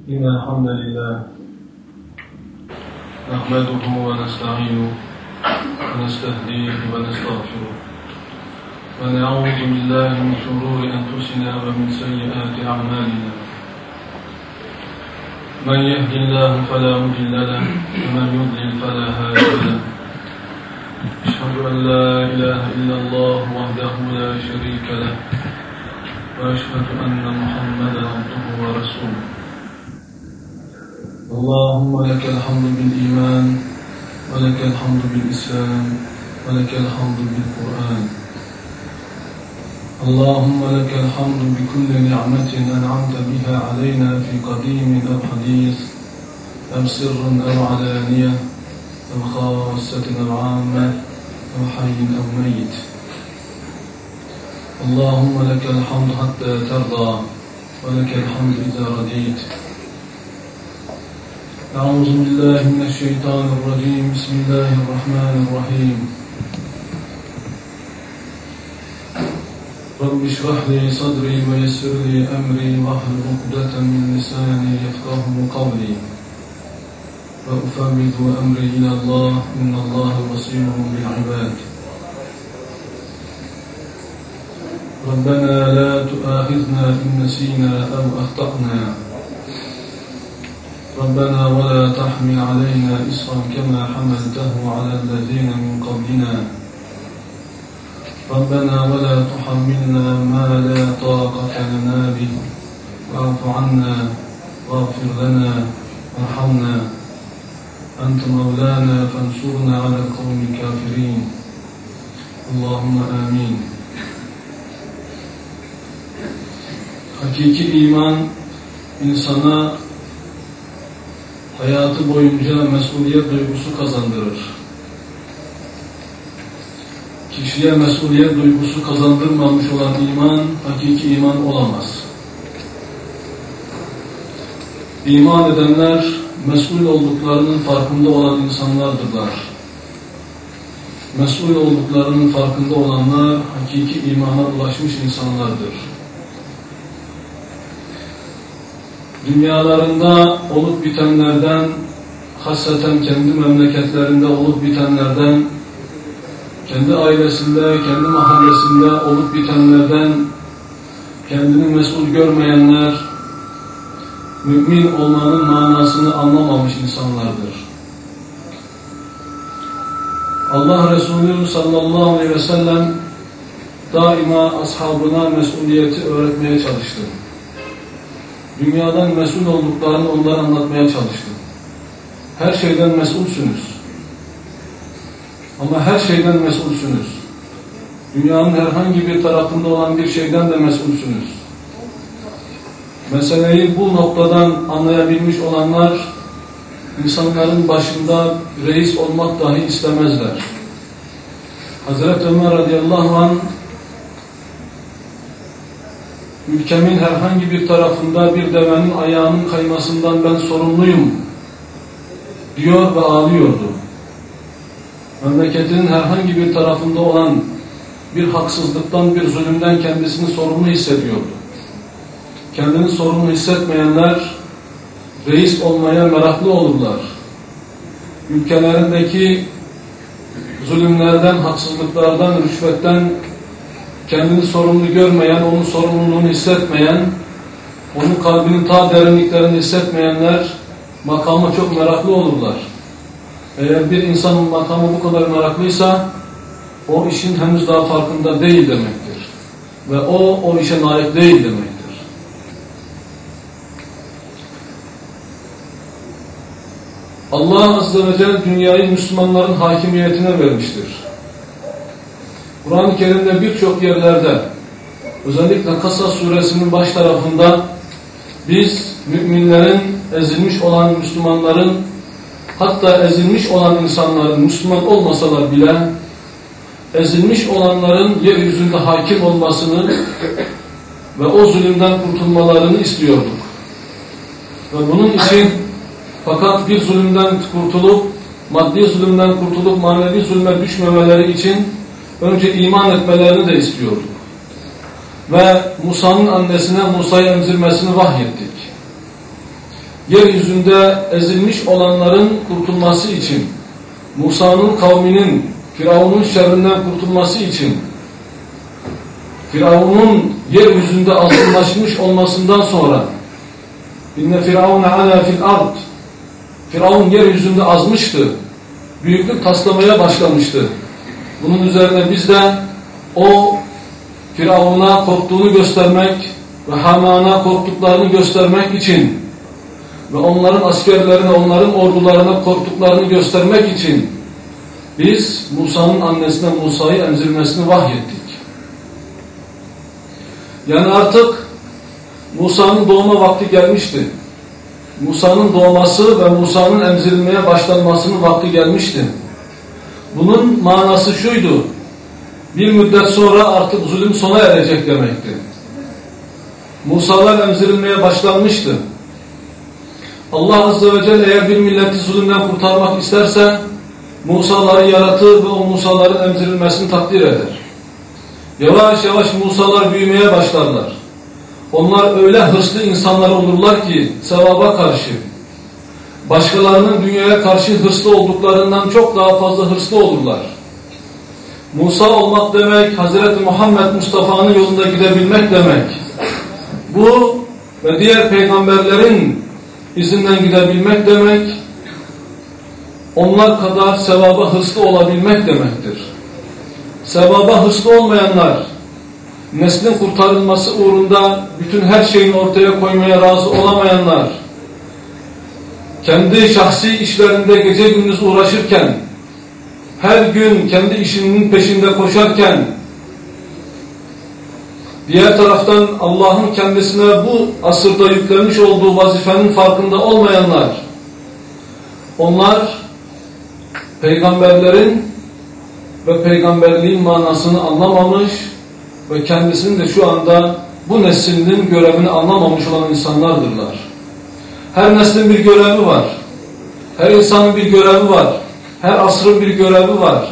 إن الحمد لله نحمده ونستعينه ونستهديه ونستغفره ونعوذ بالله من شرور أنفسنا ومن سيئات أعمالنا من يهد الله فلا مضل له ومن يضلل فلا هادي له أشهد أن لا إله إلا الله وحده لا شريك له وأشهد أن محمدا عبده ورسوله اللهم لك الحمد بالإيمان ولك الحمد بالإسلام ولك الحمد بالقرآن اللهم لك الحمد بكل نعمة أنعمت بها علينا في قديم أو حديث أو سر أو علانية أو خاصة أو عامة أو حي أو ميت اللهم لك الحمد حتى ترضى ولك الحمد إذا رضيت أعوذ بالله من الشيطان الرجيم بسم الله الرحمن الرحيم رب اشرح لي صدري ويسر لي أمري واحلل عقدة من لساني يفقهوا قولي وأفوض أمري إلى الله إن الله بصير بالعباد ربنا لا تؤاخذنا إن نسينا أو أخطأنا ربنا ولا تحمل علينا إصرا كما حملته على الذين من قبلنا ربنا ولا تحملنا ما لا طاقة لنا به واعف عنا واغفر لنا وارحمنا أنت مولانا فانصرنا على القوم الكافرين اللهم آمين. Hakiki iman insana hayatı boyunca mesuliyet duygusu kazandırır. Kişiye mesuliyet duygusu kazandırmamış olan iman, hakiki iman olamaz. İman edenler, mesul olduklarının farkında olan insanlardırlar. Mesul olduklarının farkında olanlar, hakiki imana ulaşmış insanlardır. Dünyalarında olup bitenlerden, hasreten kendi memleketlerinde olup bitenlerden, kendi ailesinde, kendi mahallesinde olup bitenlerden kendini mesul görmeyenler, mümin olmanın manasını anlamamış insanlardır. Allah Resulü sallallahu aleyhi ve sellem daima ashabına mesuliyeti öğretmeye çalıştı. Dünyadan mesul olduklarını onlara anlatmaya çalıştı. Her şeyden mesulsünüz. Ama her şeyden mesulsünüz. Dünyanın herhangi bir tarafında olan bir şeyden de mesulsünüz. Meseleyi bu noktadan anlayabilmiş olanlar, insanların başında reis olmak dahi istemezler. Hazreti Ömer radıyallahu anh, ülkemin herhangi bir tarafında bir devenin ayağının kaymasından ben sorumluyum diyor ve ağlıyordu. Memleketinin herhangi bir tarafında olan bir haksızlıktan, bir zulümden kendisini sorumlu hissediyordu. Kendini sorumlu hissetmeyenler reis olmaya meraklı olurlar. Ülkelerindeki zulümlerden, haksızlıklardan, rüşvetten kendini sorumlu görmeyen, onun sorumluluğunu hissetmeyen, onun kalbinin ta derinliklerini hissetmeyenler makama çok meraklı olurlar. Eğer bir insanın makamı bu kadar meraklıysa, o işin henüz daha farkında değil demektir. Ve o işe layık değil demektir. Allah Azze ve Celle dünyayı Müslümanların hakimiyetine vermiştir. Kur'an-ı Kerim'de birçok yerlerde, özellikle Kasas suresinin baş tarafında biz müminlerin, ezilmiş olan Müslümanların, hatta ezilmiş olan insanların Müslüman olmasalar bile ezilmiş olanların yeryüzünde hakim olmasını ve o zulümden kurtulmalarını istiyorduk. Ve bunun için fakat bir zulümden kurtulup, maddi zulümden kurtulup manevi zulme düşmemeleri için önce iman etmelerini de istiyorduk. Ve Musa'nın annesine Musa'yı emzirmesini vahyettik. yeryüzünde ezilmiş olanların kurtulması için, Musa'nın kavminin Firavun'un şerrinden kurtulması için, Firavun'un yeryüzünde azınlaşmış olmasından sonra inne Firavun ala fil ard, Firavun yeryüzünde azmıştı, büyüklük taslamaya başlamıştı. Bunun üzerine biz de o Firavun'a korktuğunu göstermek ve Haman'a korktuklarını göstermek için ve onların askerlerine, onların ordularına korktuklarını göstermek için biz Musa'nın annesine Musa'yı emzirmesini vahyettik. Yani artık Musa'nın doğuma vakti gelmişti. Musa'nın doğması ve Musa'nın emzirilmeye başlanmasının vakti gelmişti. Bunun manası şuydu: bir müddet sonra artık zulüm sona erecek demekti. Musa'lar emzirilmeye başlanmıştı. Allah Azze ve Celle eğer bir milleti zulümden kurtarmak isterse Musa'ları yaratır ve o Musa'ların emzirilmesini takdir eder. Yavaş yavaş Musa'lar büyümeye başlarlar. Onlar öyle hırslı insanlar olurlar ki sevaba karşı, başkalarının dünyaya karşı hırslı olduklarından çok daha fazla hırslı olurlar. Musa olmak demek, Hazreti Muhammed Mustafa'nın yolunda gidebilmek demek. Bu ve diğer peygamberlerin izinden gidebilmek demek, onlar kadar sevaba hırslı olabilmek demektir. Sevaba hırslı olmayanlar, neslin kurtarılması uğrunda bütün her şeyini ortaya koymaya razı olamayanlar, kendi şahsi işlerinde gece gündüz uğraşırken, her gün kendi işinin peşinde koşarken, diğer taraftan Allah'ın kendisine bu asırda yüklenmiş olduğu vazifenin farkında olmayanlar, onlar peygamberlerin ve peygamberliğin manasını anlamamış ve kendisinin de şu anda bu neslinin görevini anlamamış olan insanlardırlar. Her neslin bir görevi var. Her insanın bir görevi var. Her asrın bir görevi var.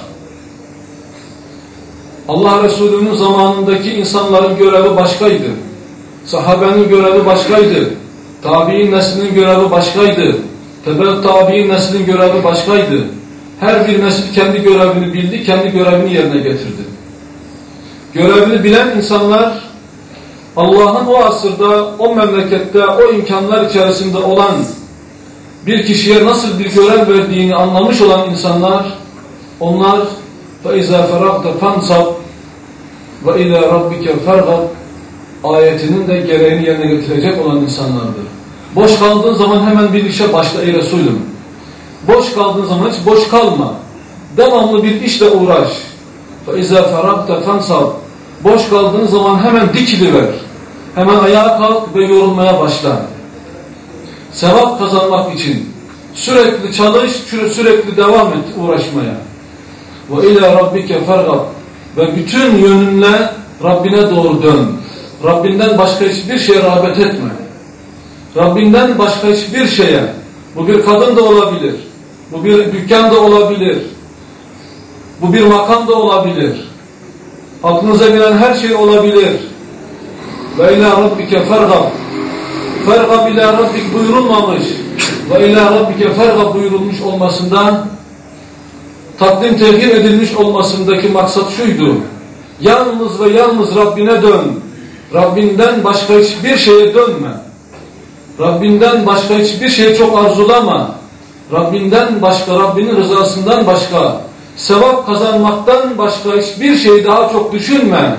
Allah Resulü'nün zamanındaki insanların görevi başkaydı. Sahabenin görevi başkaydı. Tabi'in neslinin görevi başkaydı. Tebe-i tabi'in neslinin görevi başkaydı. Her bir nesil kendi görevini bildi, kendi görevini yerine getirdi. Görevini bilen insanlar, Allah'ın o asırda, o memlekette, o imkanlar içerisinde olan bir kişiye nasıl bir görev verdiğini anlamış olan insanlar, onlar فَاِذَا فَرَقْتَ فَانْصَبْ وَاِلَى رَبِّكَ فَرْغَبْ ayetinin de gereğini yerine getirecek olan insanlardır. Boş kaldığın zaman hemen bir işe başla ey Resulüm. Boş kaldığın zaman hiç boş kalma. Devamlı bir işle uğraş. فَاِذَا فَرَقْتَ فَانْصَبْ boş kaldığın zaman hemen dikiliver. Hemen ayağa kalk ve yorulmaya başla. Sevap kazanmak için sürekli çalış, sürekli devam et uğraşmaya. وَاِلَى رَبِّكَ فَرْغَبْ ve bütün yönünle Rabbine doğru dön. Rabbinden başka hiçbir şeye rağbet etme. Rabbinden başka hiçbir şeye, bu bir kadın da olabilir, bu bir dükkan da olabilir, bu bir makam da olabilir, aklınıza gelen her şey olabilir. وَاِلَى رَبِّكَ فَرْغَبْ فَرْغَبْ اِلَى رَبِّكَ buyurulmamış ve اِلَى رَبِّكَ فَرْغَبْ buyurulmuş olmasından, takdim tehir edilmiş olmasındaki maksat şuydu: yalnız ve yalnız Rabbine dön. Rabbinden başka hiçbir şeye dönme. Rabbinden başka hiçbir şeye çok arzulama. Rabbinden başka, Rabbinin rızasından başka, sevap kazanmaktan başka hiçbir şey daha çok düşünme.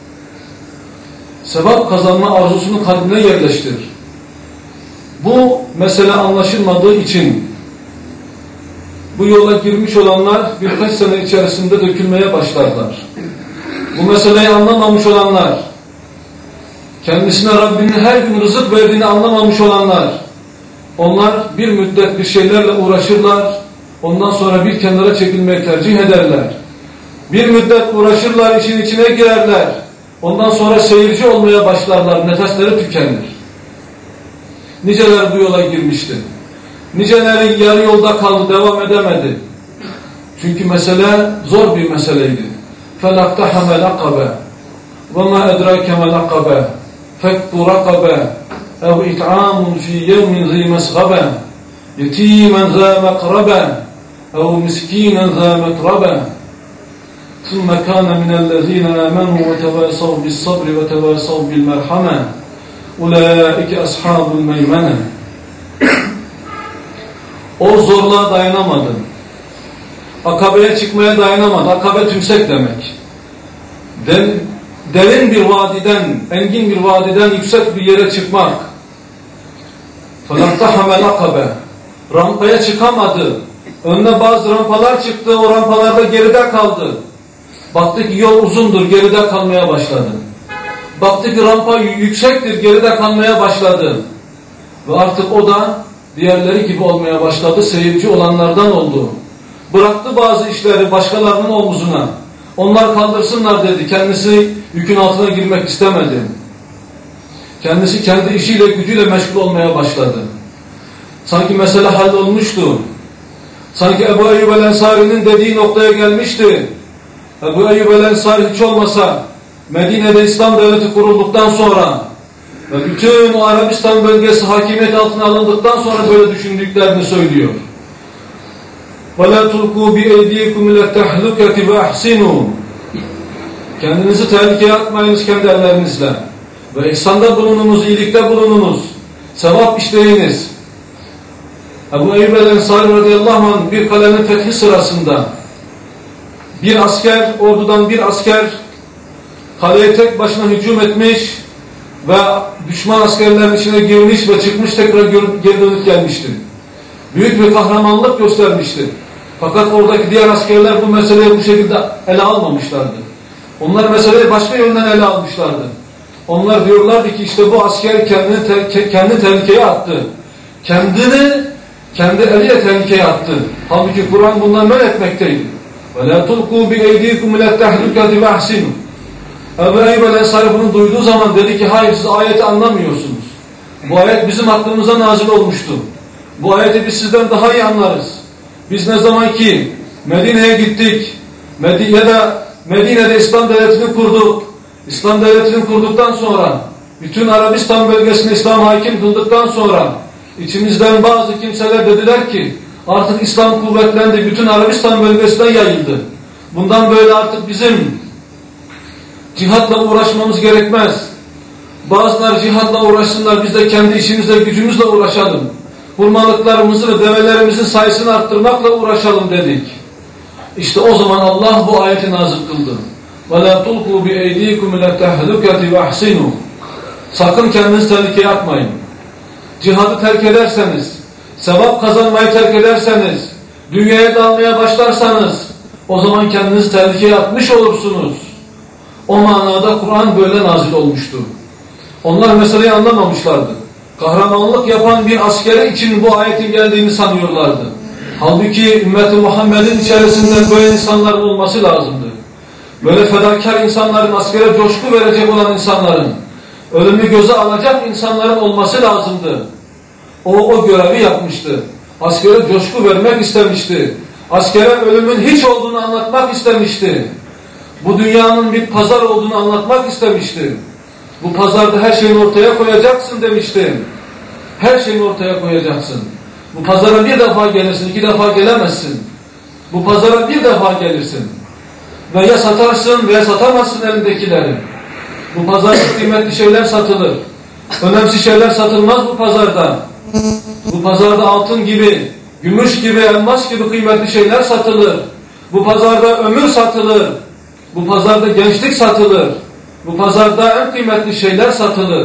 Sevap kazanma arzusunu kalbine yerleştir. Bu mesele anlaşılmadığı için bu yola girmiş olanlar birkaç sene içerisinde dökülmeye başlarlar. Bu meseleyi anlamamış olanlar, kendisine Rabbinin her gün rızık verdiğini anlamamış olanlar, onlar bir müddet bir şeylerle uğraşırlar, ondan sonra bir kenara çekilmeyi tercih ederler. Bir müddet uğraşırlar, işin içine girerler, ondan sonra seyirci olmaya başlarlar, nefesleri tükenir. Niceler bu yola girmişti. Niceleri yarı yolda kaldı, devam edemedi. Çünkü mesele zor bir meseleydi. فَلَقْتَحَمَ الْعَقَبَ وَمَا اَدْرَاكَ مَا الْعَقَبَ فَكُّ رَقَبَ ev it'amun fi yevmin zi mesgaba yetimen za meqraba ev miskinen za metraba ثم كان من الذين آمنوا وتواصوا بالصبر وتواصوا بالمرحمة أولئك أصحاب الميمنة. O zorluğa dayanamadı. Akabe'ye çıkmaya dayanamadı. Akabe tümsek demek. Derin bir vadiden, engin bir vadiden yüksek bir yere çıkmak. فَلَقْتَحَمَ الْاَقَبَ Rampaya çıkamadı. Önüne bazı rampalar çıktı. O rampalarda geride kaldı. Baktı ki yol uzundur, geride kalmaya başladı. Baktı ki rampa yüksektir, geride kalmaya başladı. Ve artık o da diğerleri gibi olmaya başladı, seyirci olanlardan oldu. Bıraktı bazı işleri başkalarının omuzuna. Onlar kaldırsınlar dedi, kendisi yükün altına girmek istemedi. Kendisi kendi işiyle, gücüyle meşgul olmaya başladı. Sanki mesele hallolmuştu. Sanki Ebu Eyyub el-Ensari'nin dediği noktaya gelmişti. Ebu Eyyub el-Ensari hiç olmasa Medine'de İslam devleti kurulduktan sonra ve bütün o Arabistan bölgesi hakimiyet altına alındıktan sonra böyle düşündüklerini söylüyor. وَلَا تُلْقُوا بِاَيْدِيكُمْ اِلَى التَّحْلُكَةِ وَاَحْسِنُوا Kendinizi tehlikeye atmayınız kendi ellerinizle. Ve ihsanda bulununuz, iyilikte bulununuz. Sevap işleyiniz. Ebu Eyyub el-Ensari radıyallahu anh bir kalenin fethi sırasında bir asker, ordudan bir asker kaleye tek başına hücum etmiş ve düşman askerlerin içine girmiş ve çıkmış, tekrar geri dönüp gelmişti. Büyük bir kahramanlık göstermişti. Fakat oradaki diğer askerler bu meseleyi bu şekilde ele almamışlardı. Onlar meseleyi başka yönden ele almışlardı. Onlar diyorlardı ki işte bu asker kendini tehlikeye attı. Kendi eliyle tehlikeye attı. Halbuki Kur'an bundan men etmekteydi. وَلَا تُلْقُوا بِاَيْدِيكُمْ اِلَى التَّحْلُكَةِ وَاحْسِنُوا Ebu Eyyub el-Ensari bunu duyduğu zaman dedi ki hayır, siz ayeti anlamıyorsunuz. Bu ayet bizim hakkımıza nazil olmuştu. Bu ayeti biz sizden daha iyi anlarız. Biz ne zaman ki Medine'ye gittik ya da Medine'de İslam devletini kurduk. İslam devletini kurduktan sonra bütün Arabistan bölgesine İslam hakim kıldıktan sonra içimizden bazı kimseler dediler ki artık İslam kuvvetlendi, bütün Arabistan bölgesine yayıldı. Bundan böyle artık bizim cihatla uğraşmamız gerekmez. Bazılar cihatla uğraşsınlar, biz de kendi işimizle, gücümüzle uğraşalım. Hurmalıklarımızı ve develerimizin sayısını arttırmakla uğraşalım dedik. İşte o zaman Allah bu ayeti nazil kıldı. وَلَا تُلْقُوا بِاَيْدِيكُمْ اِلَى التَّحْلُكَةِ وَاحْسِنُوا Sakın kendinizi tehlikeye atmayın. Cihadı terk ederseniz, sevap kazanmayı terk ederseniz, dünyaya dalmaya başlarsanız, o zaman kendinizi tehlikeye atmış olursunuz. O manada Kur'an böyle nazil olmuştu. Onlar meseleyi anlamamışlardı. Kahramanlık yapan bir askeri için bu ayetin geldiğini sanıyorlardı. Halbuki ümmeti Muhammed'in içerisinde böyle insanların olması lazımdı. Böyle fedakar insanların, askere coşku verecek olan insanların, ölümü göze alacak insanların olması lazımdı. O görevi yapmıştı. Askere coşku vermek istemişti. Askere ölümün hiç olduğunu anlatmak istemişti. Bu dünyanın bir pazar olduğunu anlatmak istemişti. Bu pazarda her şeyini ortaya koyacaksın demişti. Her şeyini ortaya koyacaksın. Bu pazara bir defa gelirsin, 2 defa gelemezsin. Bu pazara bir defa gelirsin. Ve ya satarsın veya satamazsın elindekileri. Bu pazarda kıymetli şeyler satılır. Önemsiz şeyler satılmaz bu pazarda. Bu pazarda altın gibi, gümüş gibi, elmas gibi kıymetli şeyler satılır. Bu pazarda ömür satılır. Bu pazarda gençlik satılır. Bu pazarda en kıymetli şeyler satılır.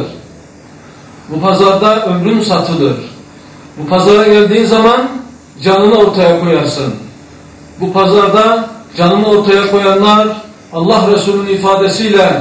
Bu pazarda ömrün satılır. Bu pazara geldiğin zaman canını ortaya koyarsın. Bu pazarda canını ortaya koyanlar Allah Resulü'nün ifadesiyle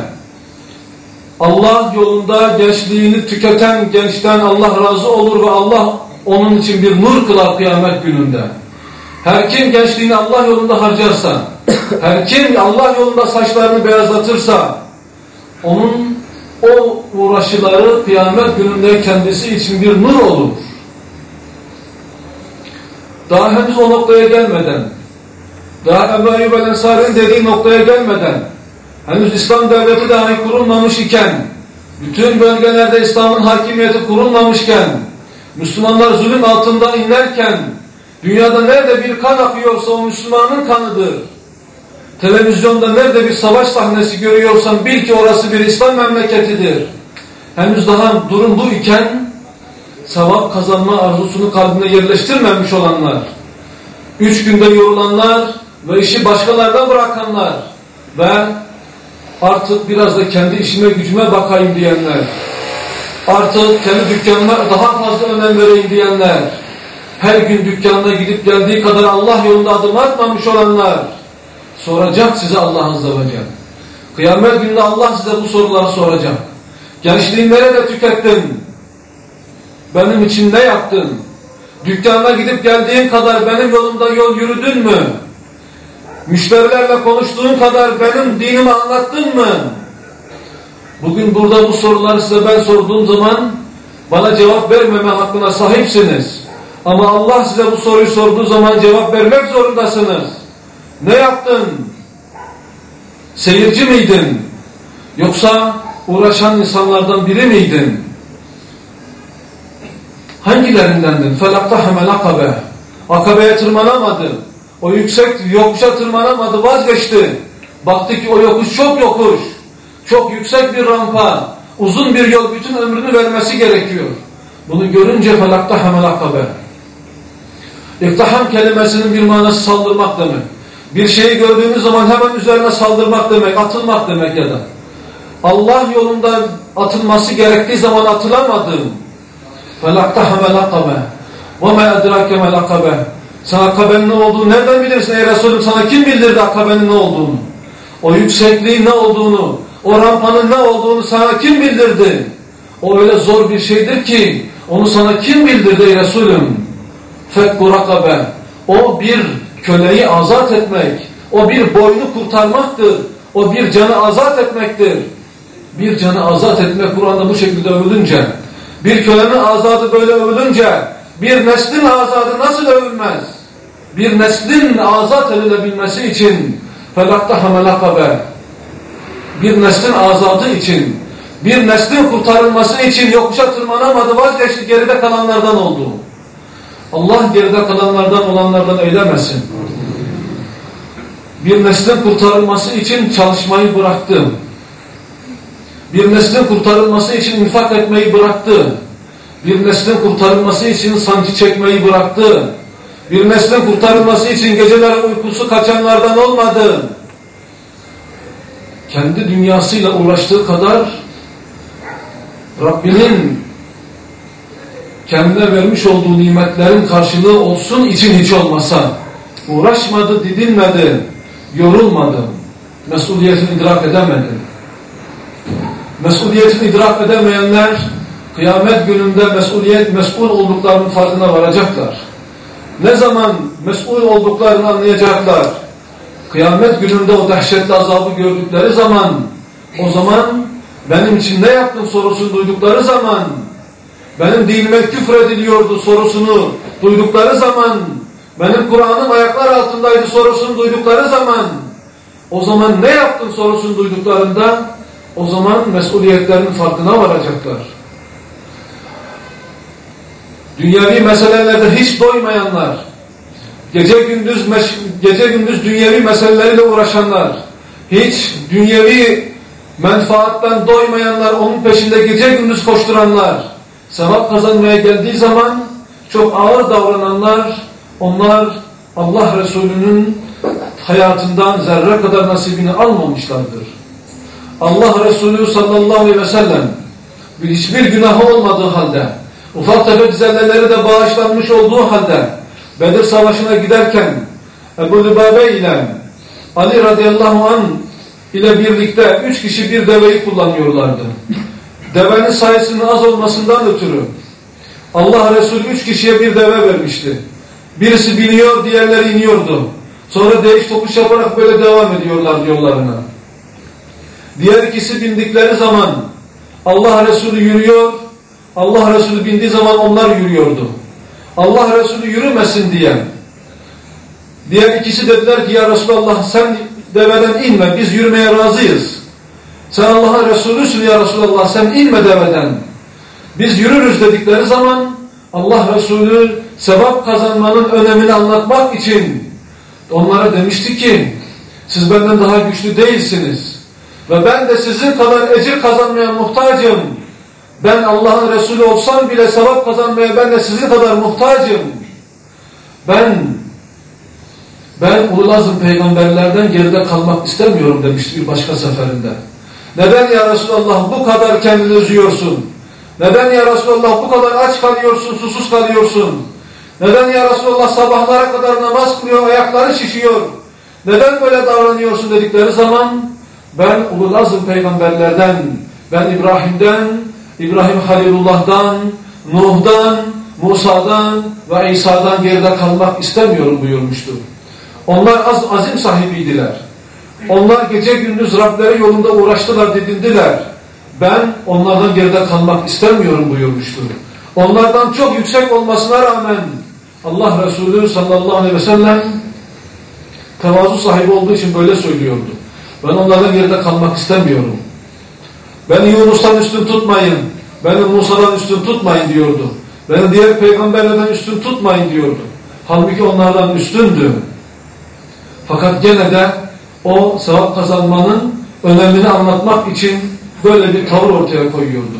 Allah yolunda gençliğini tüketen gençten Allah razı olur ve Allah onun için bir nur kılar kıyamet gününde. Her kim gençliğini Allah yolunda harcarsa, her kim Allah yolunda saçlarını beyazlatırsa, onun o uğraşıları kıyamet gününde kendisi için bir nur olur. Daha henüz o noktaya gelmeden, daha Ebu Eyyub el-Ensari'nin dediği noktaya gelmeden, henüz İslam devleti dahi kurulmamış iken, bütün bölgelerde İslam'ın hakimiyeti kurulmamışken, Müslümanlar zulüm altında inlerken, dünyada nerede bir kan akıyorsa o Müslümanın kanıdır. Televizyonda nerede bir savaş sahnesi görüyorsan bil ki orası bir İslam memleketidir. Henüz daha durum bu iken, sevap kazanma arzusunu kalbine yerleştirmemiş olanlar, 3 günde yorulanlar ve işi başkalarına bırakanlar ve artık biraz da kendi işime gücüme bakayım diyenler, artık kendi dükkanına daha fazla önem vereyim diyenler, her gün dükkanına gidip geldiği kadar Allah yolunda adım atmamış olanlar, soracak size Allah Azze ve Celle. Kıyamet gününde Allah size bu soruları soracak. Gençliğin nerede tükettin? Benim için ne yaptın? Dükkanına gidip geldiğin kadar benim yolumda yol yürüdün mü? Müşterilerle konuştuğun kadar benim dinimi anlattın mı? Bugün burada bu soruları size ben sorduğum zaman bana cevap vermeme hakkına sahipsiniz. Ama Allah size bu soruyu sorduğu zaman cevap vermek zorundasınız. Ne yaptın? Seyirci miydin? Yoksa uğraşan insanlardan biri miydin? Hangilerindendin? فَلَقْتَحَمَ الْعَقَبَةِ Akabe'ye tırmanamadı. O yüksek yokuşa tırmanamadı, vazgeçti. Baktı ki o yokuş çok yokuş. Çok yüksek bir rampa. Uzun bir yol, bütün ömrünü vermesi gerekiyor. Bunu görünce فَلَقْتَحَمَ الْعَقَبَةِ İktiham kelimesinin bir manası saldırmak demek. Bir şeyi gördüğünüz zaman hemen üzerine saldırmak demek, atılmak demek ya da. Allah yolunda atılması gerektiği zaman atılamadım. فَلَقْتَحَمَ الْعَقَبَةِ وَمَا اَدْرَاكَ مَا الْعَقَبَةِ Sen akabenin ne olduğunu nereden bilirsin ey Resulüm? Sana kim bildirdi akabenin ne olduğunu? O yüksekliğin ne olduğunu, o rampanın ne olduğunu sana kim bildirdi? O öyle zor bir şeydir ki onu sana kim bildirdi ey Resulüm? فَكُّ رَقَبَةِ O bir köleyi azat etmek, o bir boynu kurtarmaktır, o bir canı azat etmektir. Bir canı azat etmek Kur'an'da bu şekilde övülünce, bir kölenin azadı böyle övülünce, bir neslin azadı nasıl övülmez? Bir neslin azat edilebilmesi için فَلَقْتَحَمَ الْعَقَبَةِ Bir neslin azadı için, bir neslin kurtarılması için yokuşa tırmanamadı, vazgeçti, geride kalanlardan oldu. Allah geride kalanlardan olanlardan eylemesin. Bir neslin kurtarılması için çalışmayı bıraktı. Bir neslin kurtarılması için infak etmeyi bıraktı. Bir neslin kurtarılması için sancı çekmeyi bıraktı. Bir neslin kurtarılması için geceler uykusu kaçanlardan olmadı. Kendi dünyasıyla uğraştığı kadar Rabbinin kendine vermiş olduğu nimetlerin karşılığı olsun için hiç olmasa uğraşmadı, didinmedi, yorulmadı, mesuliyetini idrak edemedi. Mesuliyetini idrak edemeyenler kıyamet gününde mesul olduklarının farkına varacaklar. Ne zaman mesul olduklarını anlayacaklar? Kıyamet gününde o dehşetli azabı gördükleri zaman, o zaman benim için ne yaptın sorusunu duydukları zaman, benim dinime küfrediliyordu sorusunu duydukları zaman, benim Kur'an'ım ayaklar altındaydı sorusunu duydukları zaman, o zaman ne yaptın sorusunu duyduklarında, o zaman mesuliyetlerinin farkına varacaklar. Dünyevi meselelerde hiç doymayanlar, gece gündüz dünyevi meseleleriyle uğraşanlar, hiç dünyevi menfaattan doymayanlar, onun peşinde gece gündüz koşturanlar, sevap kazanmaya geldiği zaman çok ağır davrananlar, onlar Allah Resulü'nün hayatından zerre kadar nasibini almamışlardır. Allah Resulü sallallahu aleyhi ve sellem hiçbir günahı olmadığı halde, ufak tefek zelleleri de bağışlanmış olduğu halde Bedir Savaşı'na giderken Ebu Lübabe ile Ali radıyallahu anh ile birlikte 3 kişi bir deveyi kullanıyorlardı. Devenin sayısının az olmasından ötürü Allah Resulü 3 kişiye bir deve vermişti. Birisi biniyor, diğerleri iniyordu. Sonra değiş tokuş yaparak böyle devam ediyorlar yollarına. Diğer ikisi bindikleri zaman Allah Resulü yürüyor, Allah Resulü bindiği zaman onlar yürüyordu. Allah Resulü yürümesin diye. Diğer ikisi dediler ki ya Resulallah sen deveden inme, biz yürümeye razıyız. sen Allah'ın Resulüsün ya Resulallah, sen inme deveden. Biz yürürüz dedikleri zaman Allah Resulü sevap kazanmanın önemini anlatmak için onlara demişti ki siz benden daha güçlü değilsiniz ve ben de sizin kadar ecir kazanmaya muhtacım. Ben Allah'ın Resulü olsam bile sevap kazanmaya ben de sizin kadar muhtacım. Ben ulul azm peygamberlerden geride kalmak istemiyorum demişti bir başka seferinde. Neden ya Resulallah bu kadar kendini üzüyorsun? Neden ya Resulallah bu kadar aç kalıyorsun, susuz kalıyorsun? Neden ya Resulallah sabahlara kadar namaz kılıyor, ayakları şişiyor? Neden böyle davranıyorsun dedikleri zaman ben ulul azm peygamberlerden, ben İbrahim Halilullah'dan, Nuh'dan, Musa'dan ve İsa'dan geride kalmak istemiyorum buyurmuştu. Onlar azim sahibiydiler. Onlar gece gündüz Rableri yolunda uğraştılar, didindiler. Ben onlardan geride kalmak istemiyorum buyurmuştu. Onlardan çok yüksek olmasına rağmen Allah Resulü sallallahu aleyhi ve sellem tevazu sahibi olduğu için böyle söylüyordu. Ben onlardan geride kalmak istemiyorum. Beni Yunus'tan üstün tutmayın, beni Musa'dan üstün tutmayın diyordu. Beni diğer peygamberlerden üstün tutmayın diyordu. Halbuki onlardan üstündü. Fakat gene de o sevap kazanmanın önemini anlatmak için böyle bir tavır ortaya koyuyordu.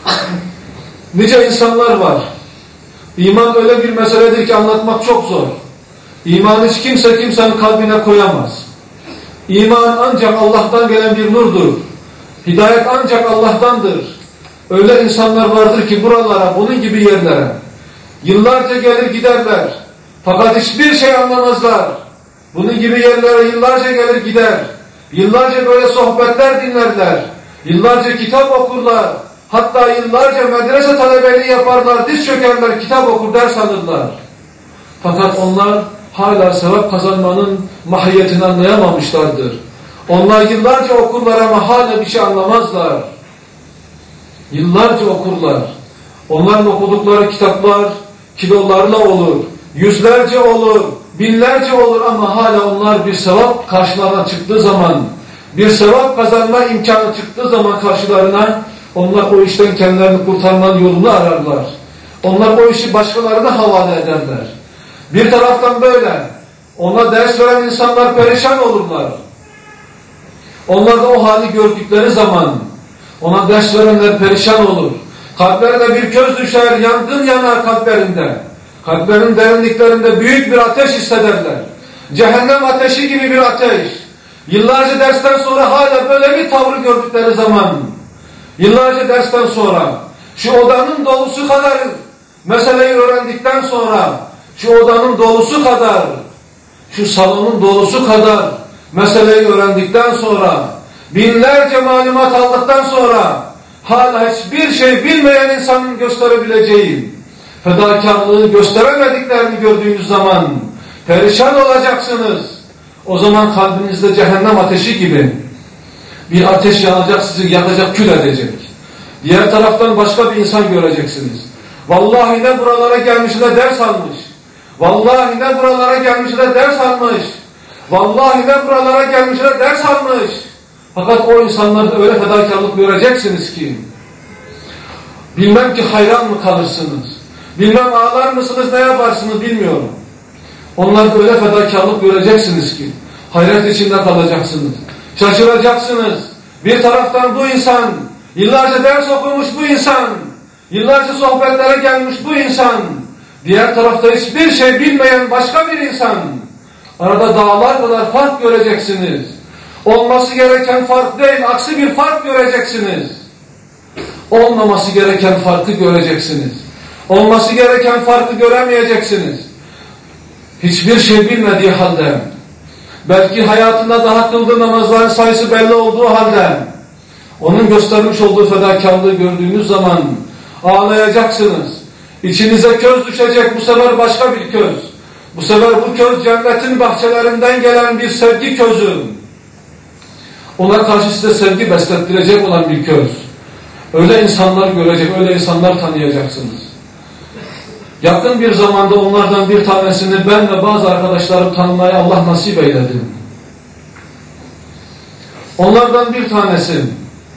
Nice insanlar var. İman öyle bir meseledir ki anlatmak çok zor. İmanı hiç kimsenin kalbine koyamaz. İman ancak Allah'tan gelen bir nurdur. Hidayet ancak Allah'tandır. Öyle insanlar vardır ki buralara, bunun gibi yerlere yıllarca gelir giderler. Fakat hiçbir şey anlamazlar. Bunun gibi yerlere yıllarca gelir gider. Yıllarca böyle sohbetler dinlerler. Yıllarca kitap okurlar. Hatta yıllarca medrese talebeliği yaparlar. Diz çökerler, kitap okur, ders alırlar. Fakat onlar hala sevap kazanmanın mahiyetini anlayamamışlardır. Onlar yıllarca okurlar ama hala bir şey anlamazlar. Yıllarca okurlar. Onların okudukları kitaplar kilolarla olur, yüzlerce olur, binlerce olur ama hala onlar bir sevap karşılarına çıktığı zaman, bir sevap kazanma imkanı çıktığı zaman karşılarına, onlar o işten kendilerini kurtarmanın yolunu ararlar. Onlar o işi başkalarına havale ederler. Bir taraftan böyle, ona ders veren insanlar perişan olurlar. Onlar da o hali gördükleri zaman, ona ders verenler perişan olur. Kalplerine bir köz düşer, yangın yanar kalplerinde. Kalplerin derinliklerinde büyük bir ateş hissederler. Cehennem ateşi gibi bir ateş. Yıllarca dersten sonra hala böyle bir tavrı gördükleri zaman, yıllarca dersten sonra, şu odanın dolusu kadar meseleyi öğrendikten sonra, şu odanın dolusu kadar, şu salonun dolusu kadar meseleyi öğrendikten sonra, binlerce malumat aldıktan sonra, hala hiçbir şey bilmeyen insanın gösterebileceği fedakarlığı gösteremediklerini gördüğünüz zaman perişan olacaksınız. O zaman kalbinizde cehennem ateşi gibi bir ateş yanacak, sizi yakacak, kül edecek. Diğer taraftan başka bir insan göreceksiniz. Vallahi ne buralara gelmiş de ders almış. Vallahi ne buralara gelmiş de ders almış. Vallahi ne buralara gelmiş de ders almış. Fakat o insanlarda öyle fedakarlık göreceksiniz ki bilmem ki hayran mı kalırsınız, bilmem ağlar mısınız, ne yaparsınız bilmiyorum. Onlarda öyle fedakarlık göreceksiniz ki hayret içinde kalacaksınız, şaşıracaksınız. Bir taraftan bu insan, yıllarca ders okumuş bu insan, yıllarca sohbetlere gelmiş bu insan, diğer tarafta hiçbir şey bilmeyen başka bir insan. Arada dağlar kadar fark göreceksiniz. Olması gereken fark değil, aksi bir fark göreceksiniz. Olmaması gereken farkı göreceksiniz. Olması gereken farkı göremeyeceksiniz. Hiçbir şey bilmediği halde, belki hayatında daha kıldığı namazların sayısı belli olduğu halde, onun göstermiş olduğu fedakarlığı gördüğünüz zaman ağlayacaksınız. İçinize köz düşecek, bu sefer başka bir köz. Bu sefer bu köz cennetin bahçelerinden gelen bir sevgi közü. Ona karşı size sevgi beslettirecek olan bir köz. Öyle insanlar görecek, öyle insanlar tanıyacaksınız. Yakın bir zamanda onlardan bir tanesini ben ve bazı arkadaşlarım tanımaya Allah nasip eyledi. Onlardan bir tanesi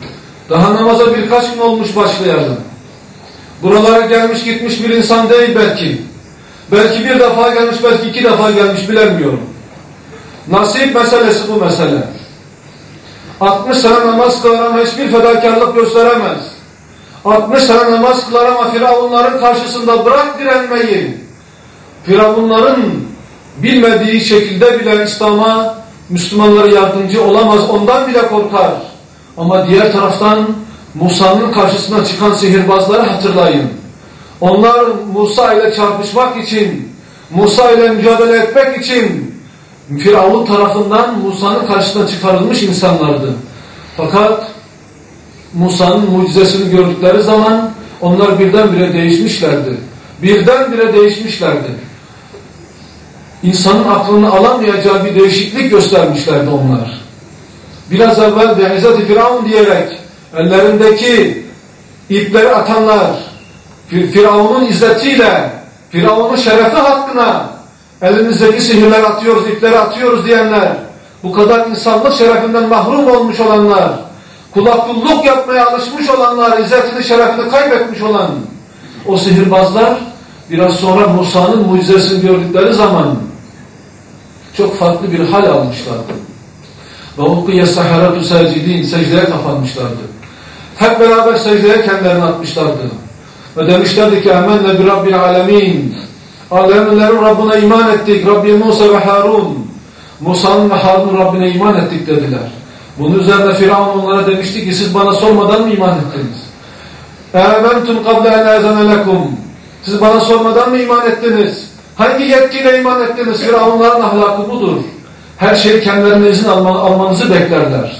Daha namaza birkaç gün olmuş başlayalım. Buralara gelmiş gitmiş bir insan değil belki. Belki bir defa gelmiş, belki 2 defa gelmiş, bilemiyorum. Nasip meselesi bu mesele. 60 sene namaz kılar ama hiçbir fedakarlık gösteremez. 60 sene namaz kılar ama Firavunların karşısında bırak direnmeyi. Firavunların bilmediği şekilde bile İslam'a, Müslümanlara yardımcı olamaz, ondan bile korkar. Ama diğer taraftan Musa'nın karşısına çıkan sihirbazları hatırlayın. Onlar Musa ile çarpışmak için, Musa ile mücadele etmek için Firavun tarafından Musa'nın karşısına çıkarılmış insanlardı. Fakat Musa'nın mucizesini gördükleri zaman onlar birdenbire değişmişlerdi. Birdenbire değişmişlerdi. İnsanın aklını alamayacağı bir değişiklik göstermişlerdi onlar. Biraz evvel de İzzet-i Firavun diyerek ellerindeki ipleri atanlar, Firavun'un izzetiyle, Firavun'un şerefi hakkına elimizdeki sihirleri atıyoruz, ipleri atıyoruz diyenler, bu kadar insanlık şerefinden mahrum olmuş olanlar, kula kulluk yapmaya alışmış olanlar, izzetini, şerefini kaybetmiş olan o sihirbazlar biraz sonra Musa'nın mucizesini gördükleri zaman çok farklı bir hal almışlardı. Ve ukkiye saharatu sacidin, secdeye kapanmışlardı. Hep beraber secdeye kendilerini atmışlardı. Ve demişlerdi ki emenne bi Rabbil alemin. Alemlerin Rabbine iman ettik. Rabbi Musa ve Harun. Musa'nın ve Harun'un Rabbine iman ettik dediler. Bunun üzerine Firavun onlara demişti ki siz bana sormadan mı iman ettiniz? Âmentum kable en âzene lekum. Siz bana sormadan mı iman ettiniz? Hangi yetkiyle iman ettiniz? Firavunların ahlakı budur. Her şeyi kendilerine izin almanızı beklerler.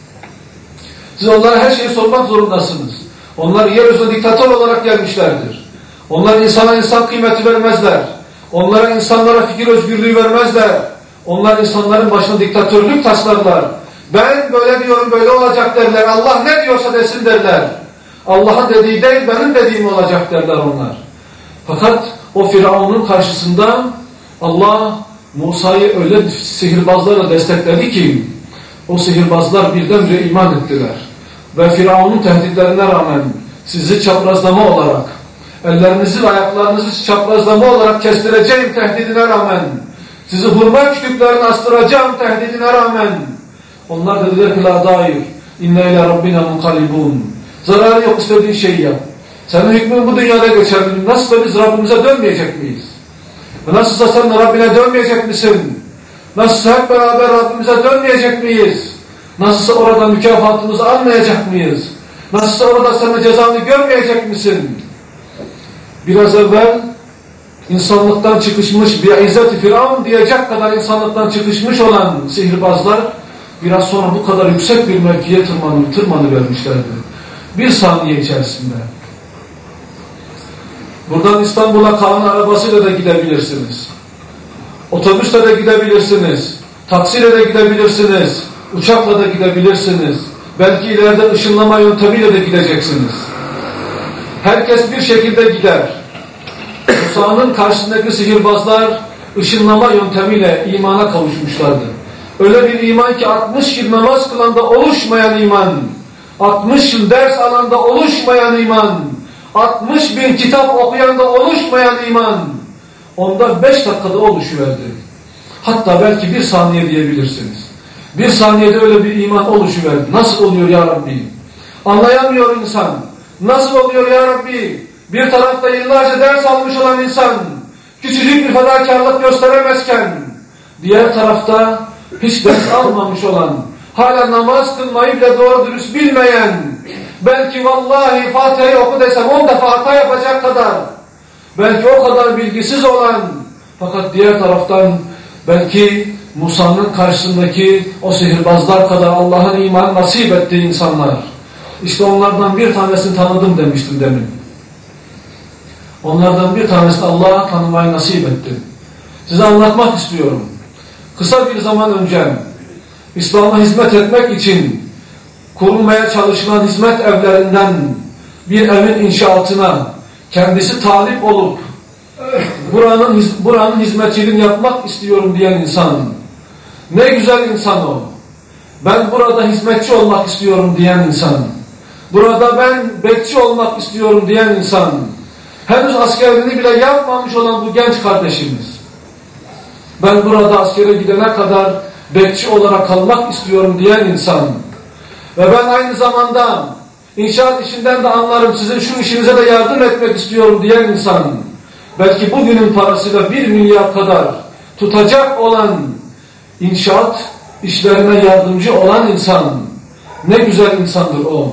Siz onlara her şeyi sormak zorundasınız. Onlar yeryüzüne diktatör olarak gelmişlerdir. Onlar insana insan kıymeti vermezler. Onlara insanlara fikir özgürlüğü vermezler. Onlar insanların başına diktatörlük taslarlar. Ben böyle diyorum, böyle olacak derler. Allah ne diyorsa desin derler. Allah'ın dediği değil, benim dediğim olacak derler onlar. Fakat o Firavun'un karşısında Allah Musa'yı öyle sihirbazlarla destekledi ki o sihirbazlar birdenbire iman ettiler. Ve Firavun'un tehditlerine rağmen sizi çaprazlama olarak, ellerinizi ve ayaklarınızı çaprazlama olarak kestireceğim tehdidine rağmen, sizi hurma kütüklerine astıracağım tehdidine rağmen, onlar dediler ki la dair, inne ile rabbina munkalibun. Zararı yok, istediğin şeyi yap. Senin hükmün bu dünyada geçer. Nasılsa biz Rabbimize dönmeyecek miyiz? Nasılsa sen de Rabbine dönmeyecek misin? Nasılsa hep beraber Rabbimize dönmeyecek miyiz? Nasılsa orada mükafatımızı almayacak mıyız? Nasılsa orada senin cezanı görmeyecek misin? Biraz evvel insanlıktan çıkışmış bir İzzet-i Firavun diyecek kadar insanlıktan çıkışmış olan sihirbazlar biraz sonra bu kadar yüksek bir mevkiye tırmanıvermişlerdi. Bir saniye içerisinde. Buradan İstanbul'a Kaan arabasıyla da gidebilirsiniz. Otobüsle de gidebilirsiniz. Taksiyle de gidebilirsiniz. Uçakla da gidebilirsiniz. Belki ileride ışınlama yöntemiyle de gideceksiniz. Herkes bir şekilde gider. Musa'nın karşısındaki sihirbazlar ışınlama yöntemiyle imana kavuşmuşlardı. Öyle bir iman ki 60 yıl namaz kılanda oluşmayan iman, 60 yıl ders alanda oluşmayan iman, 60 bin kitap okuyanda oluşmayan iman, onda 5 dakikada oluşuverdi. Hatta belki 1 saniye diyebilirsiniz. 1 saniyede öyle bir iman oluşuverdi. Nasıl oluyor ya Rabbi? Anlayamıyor insan. Nasıl oluyor ya Rabbi? Bir tarafta yıllarca ders almış olan insan, küçücük bir fedakarlık gösteremezken, diğer tarafta hiç ders almamış olan, hala namaz kılmayı bile doğru dürüst bilmeyen, belki vallahi Fatiha'yı oku desem 10 defa hata yapacak kadar, belki o kadar bilgisiz olan, fakat diğer taraftan belki Musa'nın karşısındaki o sihirbazlar kadar Allah'ın iman nasip ettiği insanlar. İşte onlardan bir tanesini tanıdım demiştim demin. Onlardan bir tanesini Allah'a tanımayı nasip etti. Size anlatmak istiyorum. Kısa bir zaman önce İslam'a hizmet etmek için kurulmaya çalışılan hizmet evlerinden bir evin inşaatına kendisi talip olup buranın hizmetçiliğini yapmak istiyorum diyen insan. Ne güzel insan o. Ben burada hizmetçi olmak istiyorum diyen insan. burada ben bekçi olmak istiyorum diyen insan, henüz askerliğini bile yapmamış olan bu genç kardeşimiz, ben burada askere gidene kadar bekçi olarak kalmak istiyorum diyen insan ve ben aynı zamanda inşaat işinden de anlarım, sizin şu işinize de yardım etmek istiyorum diyen insan, belki bugünün parasıyla 1 milyar kadar tutacak olan inşaat işlerine yardımcı olan insan, ne güzel insandır o.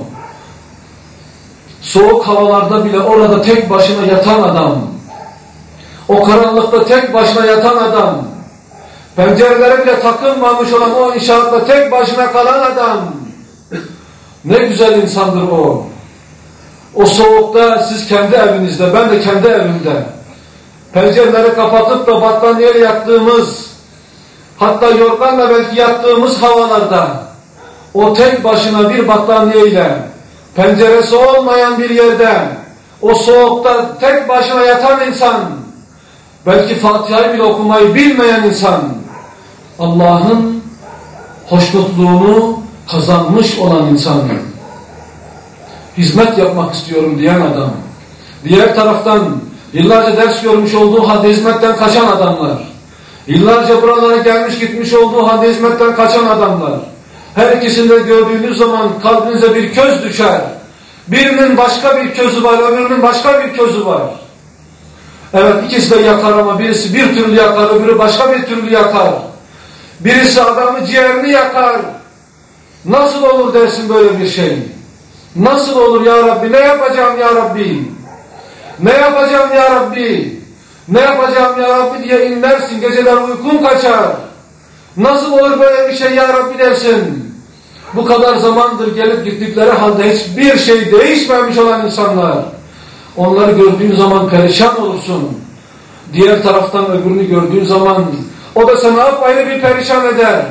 Soğuk havalarda bile orada tek başına yatan adam, o karanlıkta tek başına yatan adam, pencerelere bile takılmamış olan o inşaatta tek başına kalan adam, ne güzel insandır o. O soğukta siz kendi evinizde, ben de kendi evimde, pencereleri kapatıp da battaniyeyle yattığımız, hatta yorganla belki yattığımız havalarda, o tek başına bir battaniyeyle, penceresi olmayan bir yerde, o soğukta tek başına yatan insan, belki Fatiha'yı bile okumayı bilmeyen insan, Allah'ın hoşnutluğunu kazanmış olan insan, hizmet yapmak istiyorum diyen adam, diğer taraftan yıllarca ders görmüş olduğu halde hizmetten kaçan adamlar, yıllarca buralara gelmiş gitmiş olduğu halde hizmetten kaçan adamlar, her ikisini de gördüğünüz zaman kalbinize bir köz düşer. Birinin başka bir közü var, öbürünün başka bir közü var. Evet, ikisi de yakar ama birisi bir türlü yakar, öbürü başka bir türlü yakar. Birisi adamı ciğerini yakar. Nasıl olur dersin böyle bir şey? Nasıl olur ya Rabbi? Ne yapacağım ya Rabbi? Ne yapacağım ya Rabbi? Ne yapacağım ya Rabbi diye inlersin, geceler uykun kaçar. Nasıl olur böyle bir şey ya Rabbi dersin? Bu kadar zamandır gelip gittikleri halde hiçbir şey değişmemiş olan insanlar. Onları gördüğün zaman perişan olursun. Diğer taraftan öbürünü gördüğün zaman o da sana apayrı bir perişan eder.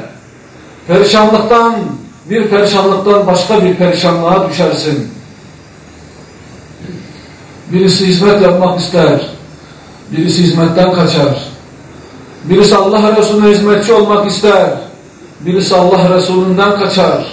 Bir perişanlıktan başka bir perişanlığa düşersin. Birisi hizmet yapmak ister. Birisi hizmetten kaçar. Birisi Allah Resulüne hizmetçi olmak ister. Birisi Allah Resulünden kaçar.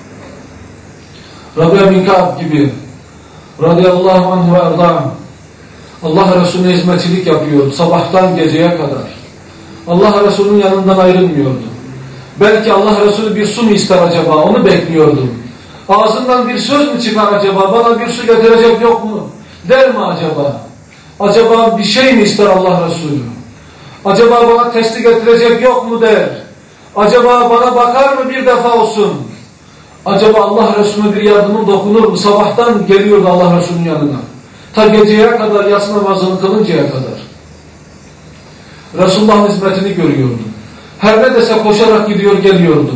Rabia bin Ka'b gibi radıyallahu anh ve erdâh, Allah Resulüne hizmetçilik yapıyor sabahtan geceye kadar. Allah Resulü'nün yanından ayrılmıyordu. Belki Allah Resulü bir su mu ister acaba, onu bekliyordum. Ağzından bir söz mü çıkar acaba, bana bir su getirecek yok mu der mi acaba? Acaba bir şey mi ister Allah Resulü? Acaba bana testi getirecek yok mu der? Acaba bana bakar mı bir defa olsun? Acaba Allah Resulü'ne bir yardımın dokunur mu? Sabahtan geliyordu Allah Resulü'nün yanına. Ta geceye kadar, yatsı namazını kılıncaya kadar. Resulullah'ın hizmetini görüyordu. Her ne dese koşarak gidiyor geliyordu.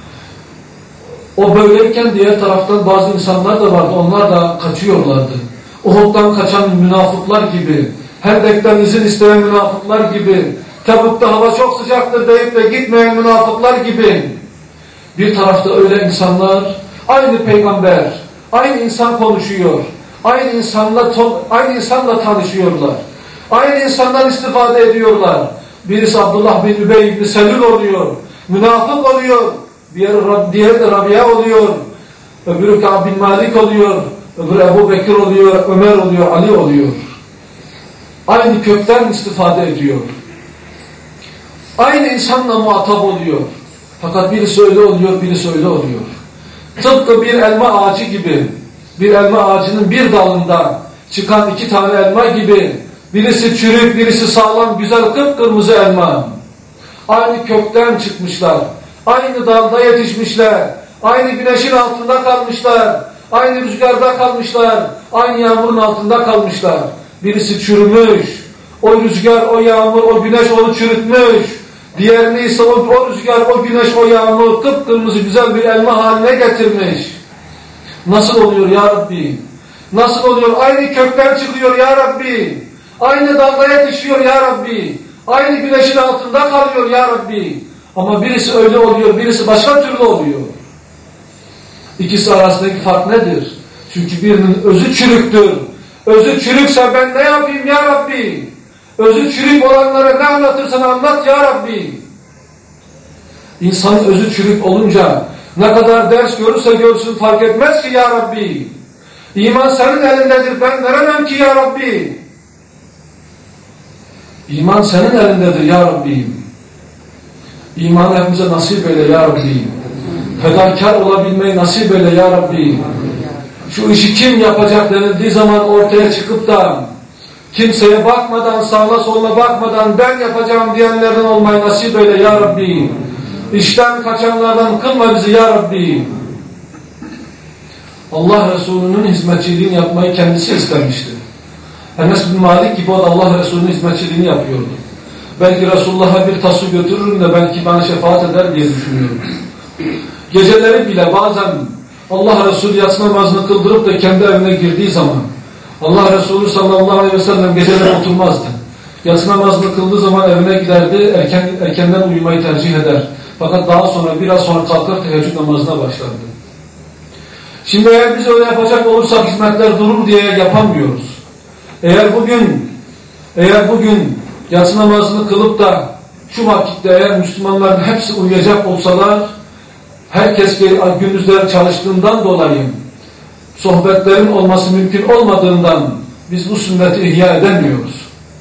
O böyleyken diğer taraftan bazı insanlar da vardı. Onlar da kaçıyorlardı. Uhud'dan kaçan münafıklar gibi, Hendek'ten izin isteyen münafıklar gibi, Tebuk'ta hava çok sıcaktır deyip de gitmeyen münafıklar gibi. Bir tarafta öyle insanlar, aynı peygamber, aynı insan konuşuyor, aynı insanla tanışıyorlar, aynı insandan istifade ediyorlar. Birisi Abdullah bin Übey ibn Selül oluyor, münafık oluyor, diğeri de Rabia oluyor, öbürü Ka'b bin Malik oluyor, öbürü Ebu Bekir oluyor, Ömer oluyor, Ali oluyor. Aynı kökten istifade ediyor. Aynı insanla muhatap oluyor. Fakat birisi öyle oluyor, birisi öyle oluyor. Tıpkı bir elma ağacı gibi, bir elma ağacının bir dalında çıkan 2 tane elma gibi, birisi çürük, birisi sağlam, güzel, kıpkırmızı elma. Aynı kökten çıkmışlar, aynı dalda yetişmişler, aynı güneşin altında kalmışlar, aynı rüzgarda kalmışlar, aynı yağmurun altında kalmışlar. Birisi çürümüş, o rüzgar, o yağmur, o güneş onu çürütmüş. Diğerini ise o rüzgar, o güneş, o yağmur kıpkırmızı güzel bir elma haline getirmiş. Nasıl oluyor ya Rabbi? Nasıl oluyor? Aynı kökten çıkıyor ya Rabbi. Aynı dalda yetişiyor ya Rabbi. Aynı güneşin altında kalıyor ya Rabbi. Ama birisi öyle oluyor, birisi başka türlü oluyor. İkisi arasındaki fark nedir? Çünkü birinin özü çürüktür. Özü çürükse ben ne yapayım ya Rabbi? Özü çürük olanlara ne anlatırsan anlat ya Rabbi. İnsanın özü çürük olunca ne kadar ders görürse görsün fark etmez ki ya Rabbi. İman senin elindedir, ben veremem ki ya Rabbi. İman senin elindedir ya Rabbim. İmanı hepimize nasip eyle ya Rabbi. Fedakar olabilmeyi nasip eyle ya Rabbi. Şu işi kim yapacak denildiği zaman ortaya çıkıp da kimseye bakmadan, sağına soluna bakmadan ben yapacağım diyenlerden olmayı nasip eyle ya Rabbi. İşten kaçanlardan kılma bizi ya Rabbi. Allah Resulü'nün hizmetçiliğini yapmayı kendisi istemişti. Enes bin Malik gibi o da Allah Resulü'nün hizmetçiliğini yapıyordu. Belki Resulullah'a bir tasu götürürüm de belki bana şefaat eder diye düşünüyorum. Geceleri bile bazen Allah Resulü yatsı namazını kıldırıp da kendi evine girdiği zaman Allah Resulü sallallahu aleyhi ve sellem geceleri oturmazdı. Yatsı namazını kıldığı zaman evine giderdi, erkenden uyumayı tercih eder. Fakat daha sonra biraz sonra kalkar teheccüd namazına başlardı. Şimdi eğer biz öyle yapacak olursak hizmetler durur diye yapamıyoruz. Eğer bugün yatsı namazını kılıp da şu vakitte eğer Müslümanların hepsi uyuyacak olsalar, herkes gündüzler çalıştığından dolayı sohbetlerin olması mümkün olmadığından biz bu sünneti ihya edemiyoruz.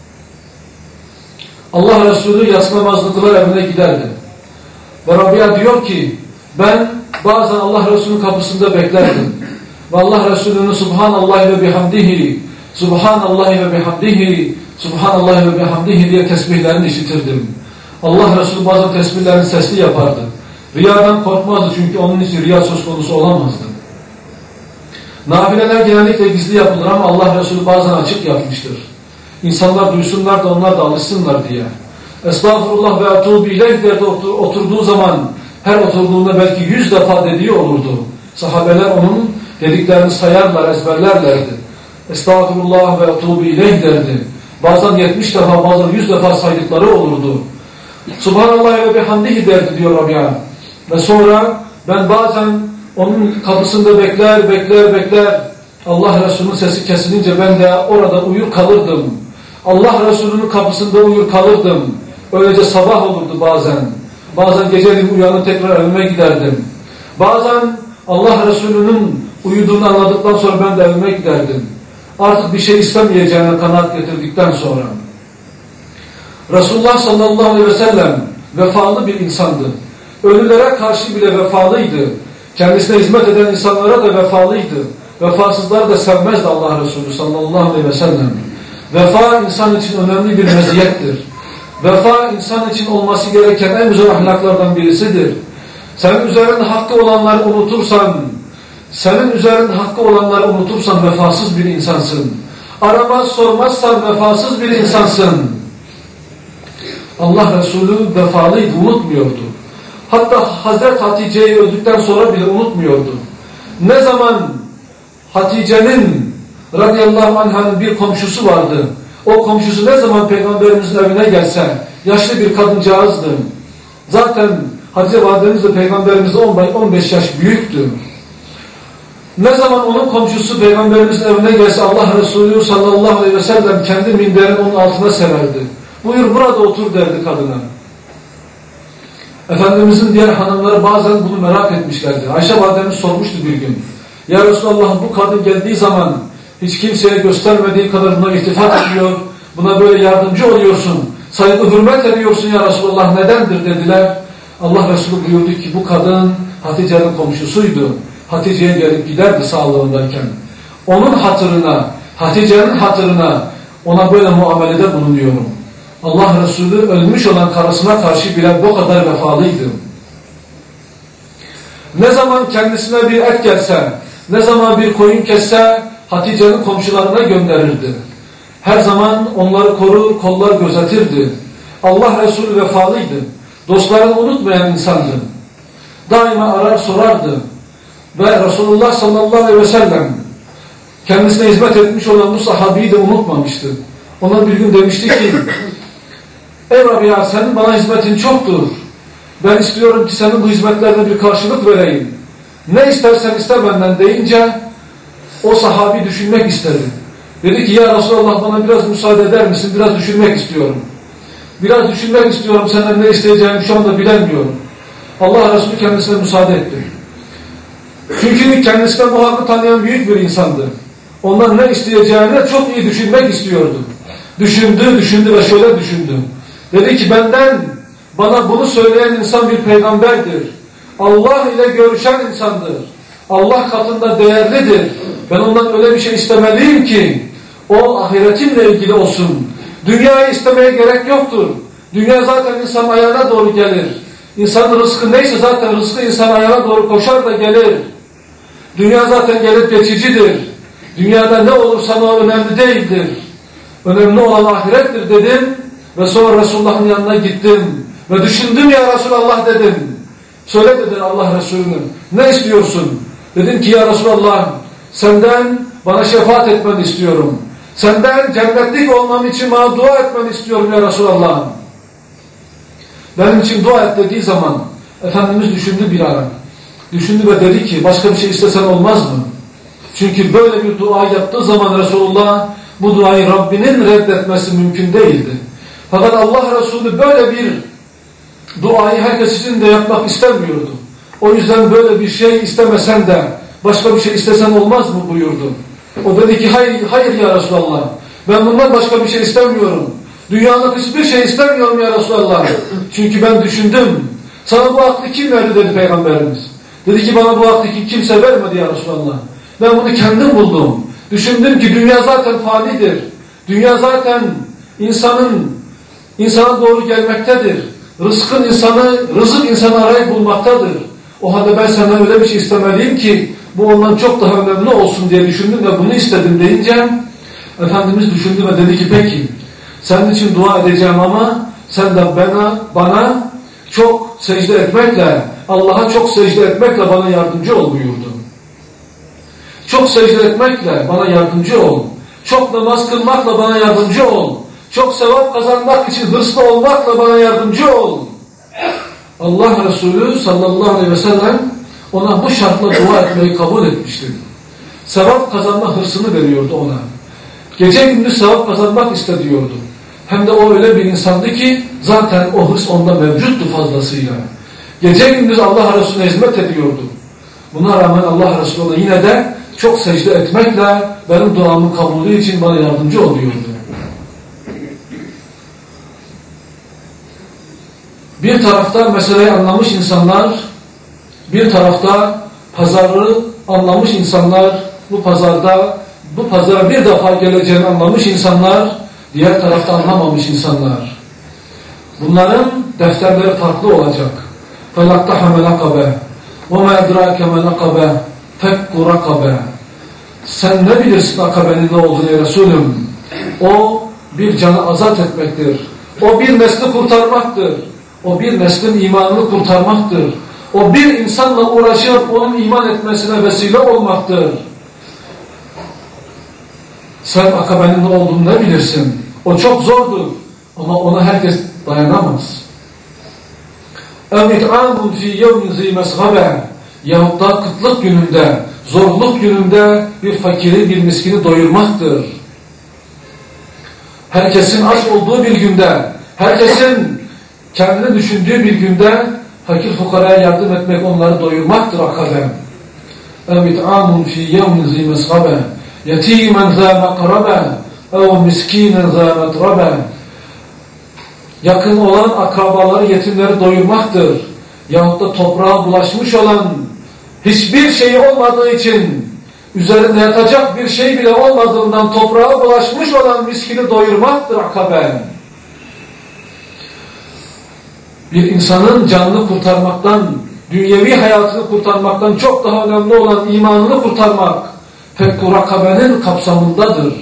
Allah Resulü yatsı namazını kılar evine giderdi. Ve Rabia diyor ki ben bazen Allah Resulü'nün kapısında beklerdim. Ve Allah Resulü'nün Subhanallah ve bihamdihi, Subhanallah ve bihamdihi, Subhanallah ve bihamdihi diye tesbihlerini işitirdim. Allah Resulü bazen tesbihlerini sesli yapardı. Riyadan korkmazdı çünkü onun için riya söz konusu olamazdı. Nafileler genellikle gizli yapılır ama Allah Resulü bazen açık yapmıştır. İnsanlar duysunlar da onlar da alışsınlar diye. Estağfurullah ve etûbü ileyh derdi oturduğu zaman her oturduğunda belki 100 defa dediği olurdu. Sahabeler onun dediklerini sayarlar, ezberlerlerdi. Estağfurullah ve etûbü ileyh derdi. Bazen 70 defa, bazen 100 defa saydıkları olurdu. Subhanallah ve bihamdihi derdi diyor Rabia. Ve sonra ben bazen onun kapısında bekler. Allah Resulü'nün sesi kesilince ben de orada uyur kalırdım. Allah Resulü'nün kapısında uyur kalırdım. Öylece sabah olurdu bazen. Bazen geceliğin uyanıp tekrar evime giderdim. Bazen Allah Resulü'nün uyuduğunu anladıktan sonra ben de evime giderdim. Artık bir şey istemeyeceğine kanaat getirdikten sonra. Resulullah sallallahu aleyhi ve sellem vefalı bir insandı. Ölülere karşı bile vefalıydı. Kendisine hizmet eden insanlara da vefalıydı. Vefasızları da sevmezdi Allah Resulü sallallahu aleyhi ve sellem. Vefa insan için önemli bir meziyettir. Vefa insan için olması gereken en güzel ahlaklardan birisidir. Senin üzerinde hakkı olanları unutursan vefasız bir insansın. Aramaz sormazsan vefasız bir insansın. Allah Resulü vefalıydı, unutmuyordu. Hatta Hazreti Hatice'yi öldükten sonra bile unutmuyordu. Ne zaman Hatice'nin radıyallahu anh'ın bir komşusu vardı. O komşusu ne zaman Peygamberimizin evine gelse, yaşlı bir kadıncağızdı. Zaten Hatice validemiz de Peygamberimizle 15 yaş büyüktü. Ne zaman onun komşusu Peygamberimizin evine gelse Allah Resulü sallallahu aleyhi ve sellem kendi minderini onun altına sererdi. Buyur burada otur derdi kadına. Efendimizin diğer hanımları bazen bunu merak etmişlerdi. Ayşe validemiz sormuştu bir gün. Ya Resulallah bu kadın geldiği zaman hiç kimseye göstermediği kadar buna iltifat ediyor. Buna böyle yardımcı oluyorsun. Saygı hürmet ediyorsun ya Resulallah nedendir dediler. Allah Resulü buyurdu ki bu kadın Hatice'nin komşusuydu. Hatice'ye gelip giderdi sağlığındayken. Onun hatırına, Hatice'nin hatırına ona böyle muamelede bulunuyorum. Allah Resulü ölmüş olan karısına karşı bile bu kadar vefalıydı. Ne zaman kendisine bir et gelse, ne zaman bir koyun kesse Hatice'nin komşularına gönderirdi. Her zaman onları korur, kollar gözetirdi. Allah Resulü vefalıydı. Dostlarını unutmayan insandı. Daima arar sorardı. Ve Resulullah sallallahu aleyhi ve sellem kendisine hizmet etmiş olan bu sahabeyi de unutmamıştı. Ona bir gün demişti ki ey Rabia senin bana hizmetin çoktur. Ben istiyorum ki senin bu hizmetlerine bir karşılık vereyim. Ne istersen iste benden deyince o sahabi düşünmek istedi. Dedi ki ya Resulallah bana biraz müsaade eder misin? Biraz düşünmek istiyorum. Biraz düşünmek istiyorum. Senden ne isteyeceğimi şu anda bilemiyorum. Allah Resulü kendisine müsaade etti. Çünkü kendisinden bu hakkı tanıyan büyük bir insandı. Ondan ne isteyeceğini çok iyi düşünmek istiyordu. Düşündü ve şöyle düşündü. Dedi ki bana bunu söyleyen insan bir peygamberdir. Allah ile görüşen insandır. Allah katında değerlidir. Ben ondan öyle bir şey istemeliyim ki o ahiretimle ilgili olsun. Dünyayı istemeye gerek yoktur. Dünya zaten insan ayağına doğru gelir. İnsanın rızkı neyse zaten rızkı insan ayağına doğru koşar da gelir. Dünya zaten gelip geçicidir. Dünyada ne olursa o önemli değildir. Önemli olan ahirettir dedim ve sonra Resulullah'ın yanına gittim ve düşündüm ya Resulallah dedim. Söyle dedi Allah Resulü'nü. Ne istiyorsun? Dedim ki ya Resulallah senden bana şefaat etmeni istiyorum. Senden cennetlik olmam için bana dua etmeni istiyorum ya Resulallah. Benim için dua et dediği zaman Efendimiz düşündü bir ara. Düşündü ve dedi ki başka bir şey istesen olmaz mı? Çünkü böyle bir dua yaptığı zaman Resulullah bu duayı Rabbinin reddetmesi mümkün değildi. Fakat Allah Resulü böyle bir duayı herkes için de yapmak istemiyordu. O yüzden böyle bir şey istemesen de başka bir şey istesen olmaz mı buyurdu. O dedi ki hayır ya Resulallah. Ben bundan başka bir şey istemiyorum. Dünyalık hiçbir şey istemiyorum ya Resulallah. Çünkü ben düşündüm. Sana bu aklı kim verdi dedi Peygamberimiz. Dedi ki bana bu aklı kimse vermedi ya Resulallah. Ben bunu kendim buldum. Düşündüm ki dünya zaten fanidir. Dünya zaten insana doğru gelmektedir. Rızık insanı arayıp bulmaktadır. O halde ben senden öyle bir şey istemeliyim ki bu ondan çok daha önemli olsun diye düşündüm ve bunu istedim deyince Efendimiz düşündü ve dedi ki peki senin için dua edeceğim ama sen de bana çok secde etmekle Allah'a çok secde etmekle bana yardımcı ol buyurdu. Çok secde etmekle bana yardımcı ol. Çok namaz kılmakla bana yardımcı ol. Çok sevap kazanmak için hırslı olmakla bana yardımcı ol. Allah Resulü sallallahu aleyhi ve sellem ona bu şartla dua etmeyi kabul etmiştir. Sevap kazanma hırsını veriyordu ona. Gece gündüz sevap kazanmak istediyordu. Hem de o öyle bir insandı ki zaten o hırs onda mevcuttu fazlasıyla. Gece gündüz Allah Resulüne hizmet ediyordu. Buna rağmen Allah Resulü ona yine de çok secde etmekle benim duamın kabulü için bana yardımcı oluyordu. Bir tarafta meseleyi anlamış insanlar, bir tarafta pazarı anlamış insanlar, bu pazara bir defa geleceğini anlamış insanlar, diğer tarafta anlamamış insanlar. Bunların defterleri farklı olacak. فَلَقْتَحَمَ لَقَبَ وَمَا اَدْرَاكَ مَا لَقَبَ فَكُّ رَقَبَ. Sen ne bilirsin akabenin ne olduğunu ey Resulüm? O bir canı azat etmektir. O bir nesli kurtarmaktır. O bir neslin imanını kurtarmaktır. O bir insanla uğraşıp onun iman etmesine vesile olmaktır. Sen akabenin ne olduğunu ne bilirsin? O çok zordur ama ona herkes dayanamaz. اَوْاِتْعَامٌ فِي يَوْمٍ ذِي مَسْغَبَ. Yahut da kıtlık gününde, zorluk gününde bir fakiri, bir miskini doyurmaktır. Herkesin aç olduğu bir günde, herkesin kendini düşündüğü bir günde fakir fukaraya yardım etmek, onları doyurmaktır akabe. اَوْاِتْعَامٌ فِي يَوْمٍ ذِي مَسْغَبَ يَتِيمًا ذَا مَقْرَبَ اَوْ مِسْك۪ينًا ذَا مَتْرَبَ. Yakın olan akrabaları, yetimleri doyurmaktır. Yahut da toprağa bulaşmış olan, hiçbir şeyi olmadığı için, üzerinde yatacak bir şey bile olmadığından toprağa bulaşmış olan miskini doyurmaktır akabe. Bir insanın canını kurtarmaktan, dünyevi hayatını kurtarmaktan çok daha önemli olan imanını kurtarmak, fekku rakabenin kapsamındadır.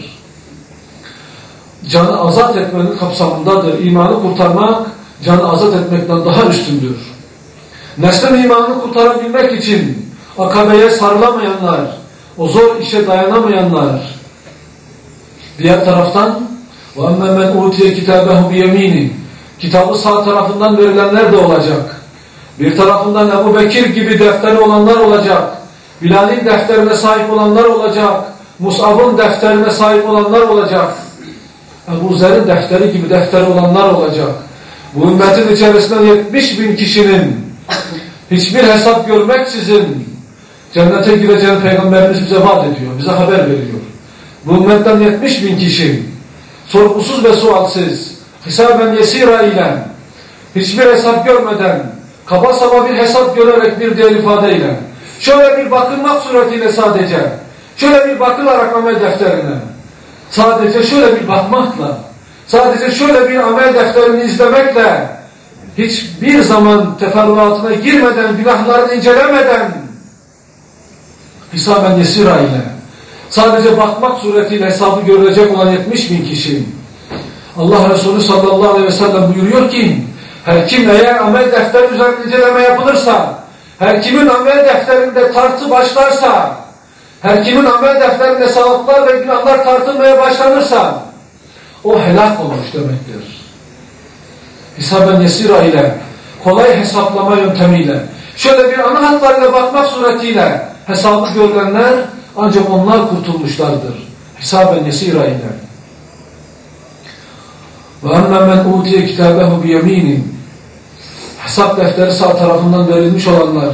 Canı azat etmenin kapsamındadır. İmanı kurtarmak, canı azat etmekten daha üstündür. Neslin imanını kurtarabilmek için akabeye sarılamayanlar, o zor işe dayanamayanlar, diğer taraftan وَاَمَّا مَنْ اُوْتِيَ كِتَابَهُ بِيَم۪ينِ. Kitabı sağ tarafından verilenler de olacak. Bir tarafından Ebu Bekir gibi defteri olanlar olacak. Bilal'in defterine sahip olanlar olacak. Mus'ab'ın defterine sahip olanlar olacak. Ebu Zer'in defteri gibi defteri olanlar olacak. Bu ümmetin içerisinden 70.000 kişinin hiçbir hesap görmeksizin Cennete gireceğini Peygamberimiz bize vaat ediyor, bize haber veriyor. Bu ümmetten 70.000 kişi sorgusuz ve sualsiz, hisaben yesira ile, hiçbir hesap görmeden, kaba saba bir hesap görerek bir diğer ifadeyle, şöyle bir bakılmak suretiyle sadece, şöyle bir bakılarak amel defterine, sadece şöyle bir bakmakla, sadece şöyle bir amel defterini izlemekle, hiçbir zaman teferruatına girmeden, günahlarını incelemeden, hisaben yesira ile, sadece bakmak suretiyle hesabı görülecek olan 70.000 kişi, Allah Resulü sallallahu aleyhi ve sellem buyuruyor ki, her kim eğer amel defteri üzerinde inceleme yapılırsa, her kimin amel defterinde tartı başlarsa, her kimin amel defterinde sevaplar ve günahlar tartılmaya başlanırsa, o helak olmuş demektir. Hisaben yesira ile, kolay hesaplama yöntemiyle, şöyle bir ana hatlarıyla bakmak suretiyle hesabı görülenler, ancak onlar kurtulmuşlardır. Hisaben yesira ile. Ve emme men utiye kitabehu biyeminin, hesap defteri sağ tarafından verilmiş olanlar,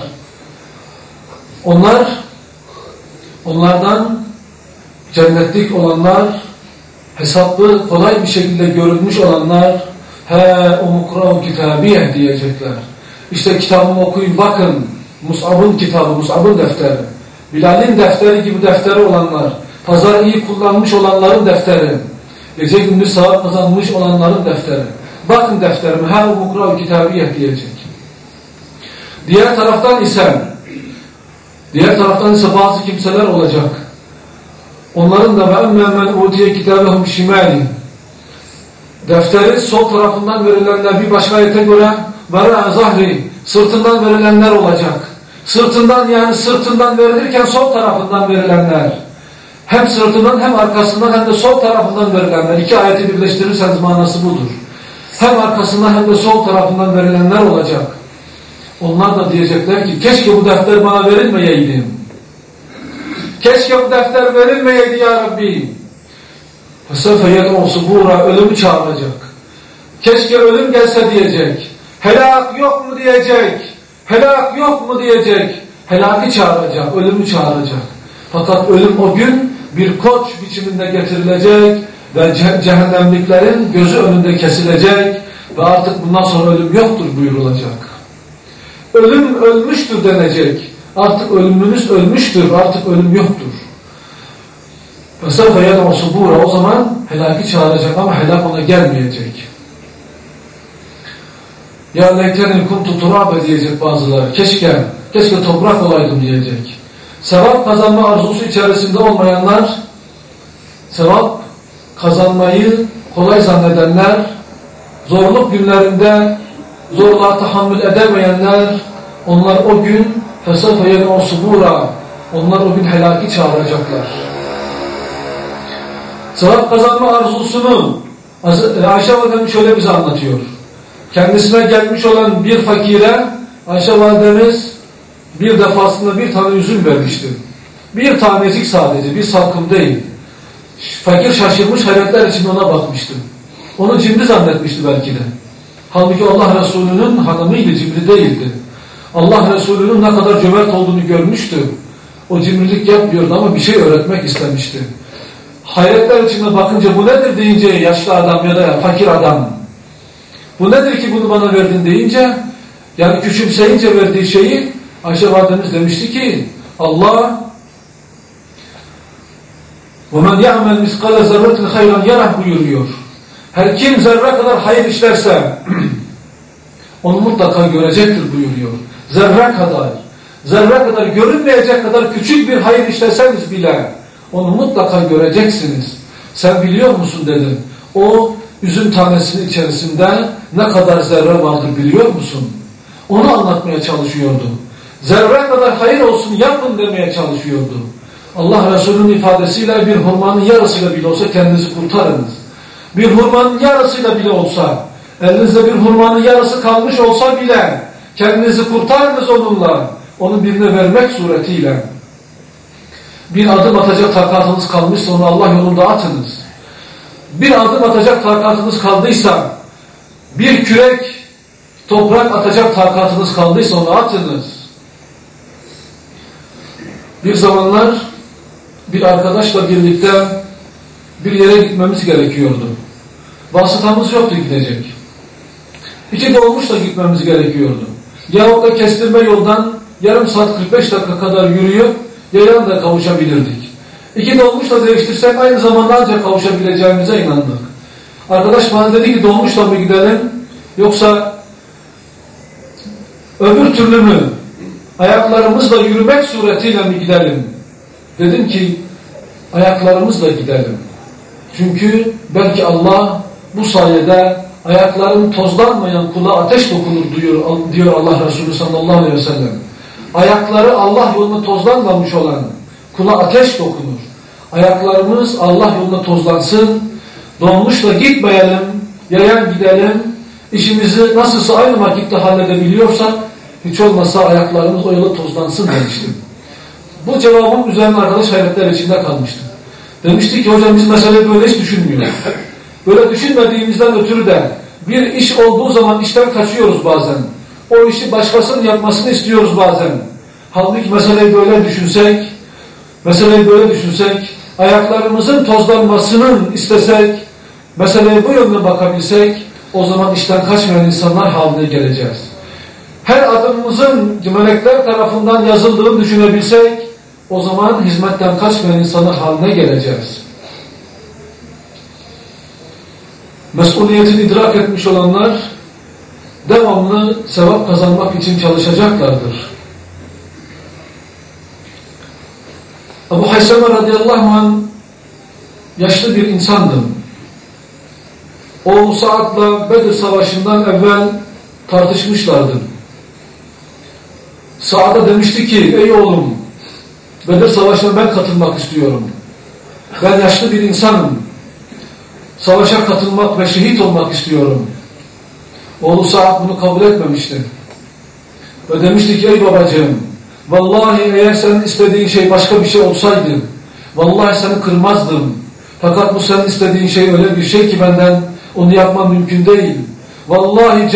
onlardan cennetlik olanlar, hesaplı kolay bir şekilde görülmüş olanlar, he umukra'u kitabiye diyecekler. İşte kitabımı okuyun bakın, Mus'ab'ın kitabı, Mus'ab'ın defteri, Bilal'in defteri gibi defteri olanlar, pazarı iyi kullanmış olanların defteri, gece gündüz sevap kazanmış olanların defteri. Bakın defterime, he umukra'u kitabiye diyecek. Diğer taraftan ise bazı kimseler olacak. Onların da ve emme men utiye kitabehum şimali, defteri sol tarafından verilenler, bir başka ayete göre vera zahri, sırtından verilenler olacak. Sırtından, yani sırtından verilirken sol tarafından verilenler. Hem sırtından hem arkasından hem de sol tarafından verilenler. İki ayeti birleştirirseniz manası budur. Hem arkasından hem de sol tarafından verilenler olacak. Onlar da diyecekler ki keşke bu defter bana verilmeyeydi. Keşke bu defter verilmeyeydi ya Rabbi. Fesefe yed'u subura, ölümü çağıracak. Keşke ölüm gelse diyecek. Helak yok mu diyecek. Helak yok mu diyecek. Helakı çağıracak, ölümü çağıracak. Fakat ölüm o gün bir koç biçiminde getirilecek ve cehennemliklerin gözü önünde kesilecek ve artık bundan sonra ölüm yoktur buyurulacak. Ölüm ölmüştür denecek. Artık ölümünüz ölmüştür, artık ölüm yoktur. فَسَوْفَ يَدْعُ صُبُورًا, o zaman helaki çağıracak ama helak ona gelmeyecek. Ya leytenil kuntu turabe diyecek bazıları. Keşke toprak olaydım diyecek. Sevap kazanma arzusu içerisinde olmayanlar, sevap kazanmayı kolay zannedenler, zorluk günlerinde zorluğa tahammül edemeyenler, onlar o gün فَسَوْفَ يَدْعُ صُبُورًا, onlar o gün helaki çağıracaklar. Sevap kazanma arzusunu Ayşe Validemiz şöyle bize anlatıyor. Kendisine gelmiş olan bir fakire Ayşe Validemiz bir defasında bir tane üzüm vermişti. Bir tanecik sadece, bir salkım değil. Fakir şaşırmış, hayretler içinde ona bakmıştı. Onu cimri zannetmişti belki de. Halbuki Allah Resulü'nün hanımıydı, cimri değildi. Allah Resulü'nün ne kadar cömert olduğunu görmüştü. O cimrilik yapmıyordu ama bir şey öğretmek istemişti. Hayretler içinde bakınca bu nedir deyince yaşlı adam ya da fakir adam, bu nedir ki bunu bana verdin deyince, yani küçümseyince verdiği şeyi Ayşe Validemiz demişti ki Allah وَمَنْ يَعْمَلْ مِسْقَالَ زَرَّةٍ خَيْرًا يَرَهْ buyuruyor. Her kim zerre kadar hayır işlerse onu mutlaka görecektir buyuruyor. Zerre kadar görünmeyecek kadar küçük bir hayır işleseniz bile onu mutlaka göreceksiniz. Sen biliyor musun dedim. O üzüm tanesinin içerisinde ne kadar zerre vardır biliyor musun? Onu anlatmaya çalışıyordu. Zerre kadar hayır olsun yapın demeye çalışıyordu. Allah Resulü'nün ifadesiyle bir hurmanın yarısıyla bile olsa kendinizi kurtarınız. Bir hurmanın yarısıyla bile olsa, elinizde bir hurmanın yarısı kalmış olsa bile kendinizi kurtarınız onunla. Onu birine vermek suretiyle. Bir adım atacak takatınız kalmışsa onu Allah yolunda atınız. Bir adım atacak takatınız kaldıysa, bir kürek toprak atacak takatınız kaldıysa onu atınız. Bir zamanlar bir arkadaşla birlikte bir yere gitmemiz gerekiyordu. Vasıtamız yoktu gidecek. 2 dolmuşla gitmemiz gerekiyordu. Yahut da kestirme yoldan yarım saat 45 dakika kadar yürüyüp yayan da kavuşabilirdik. 2 dolmuşla değiştirsek aynı zamanda ancak kavuşabileceğimize inandık. Arkadaş bana dedi ki dolmuşla mı gidelim yoksa öbür türlü mü ayaklarımızla yürümek suretiyle mi gidelim? Dedim ki ayaklarımızla gidelim. Çünkü belki Allah bu sayede ayakların tozlanmayan kula ateş dokunur diyor Allah Resulü sallallahu aleyhi ve sellem. Ayakları Allah yolunda tozlanmamış olan kula ateş dokunur. Ayaklarımız Allah yolunda tozlansın. Dolmuşla gitmeyelim, yayan gidelim. İşimizi nasılsa aynı vakitte halledebiliyorsak hiç olmazsa ayaklarımız o yola tozlansın demiştim. Bu cevabın üzerine arkadaş hayretler içinde kalmıştı. Demişti ki hocam biz meseleyi böyle hiç düşünmüyoruz. Böyle düşünmediğimizden ötürü de bir iş olduğu zaman işten kaçıyoruz bazen. O işi başkasının yapmasını istiyoruz bazen. Halbuki meseleyi böyle düşünsek, ayaklarımızın tozlanmasının istesek, meseleye bu yönde bakabilsek, o zaman işten kaçmayan insanlar haline geleceğiz. Her adımımızın melekler tarafından yazıldığını düşünebilsek, o zaman hizmetten kaçmayan insanlar haline geleceğiz. Mesuliyetini idrak etmiş olanlar devamlı sevap kazanmak için çalışacaklardır. Ebu Hayseme radıyallahu anh yaşlı bir insandı. Oğlu Sa'd'la Bedir Savaşı'ndan evvel tartışmışlardı. Sa'd'a demişti ki ey oğlum Bedir Savaşı'na ben katılmak istiyorum. Ben yaşlı bir insanım. Savaşa katılmak ve şehit olmak istiyorum. Oğlu Sa'd bunu kabul etmemişti. Ve demişti ki ey babacığım vallahi eğer senin istediğin şey başka bir şey olsaydı vallahi seni kırmazdım. Fakat bu senin istediğin şey öyle bir şey ki benden onu yapmam mümkün değil. Vallahi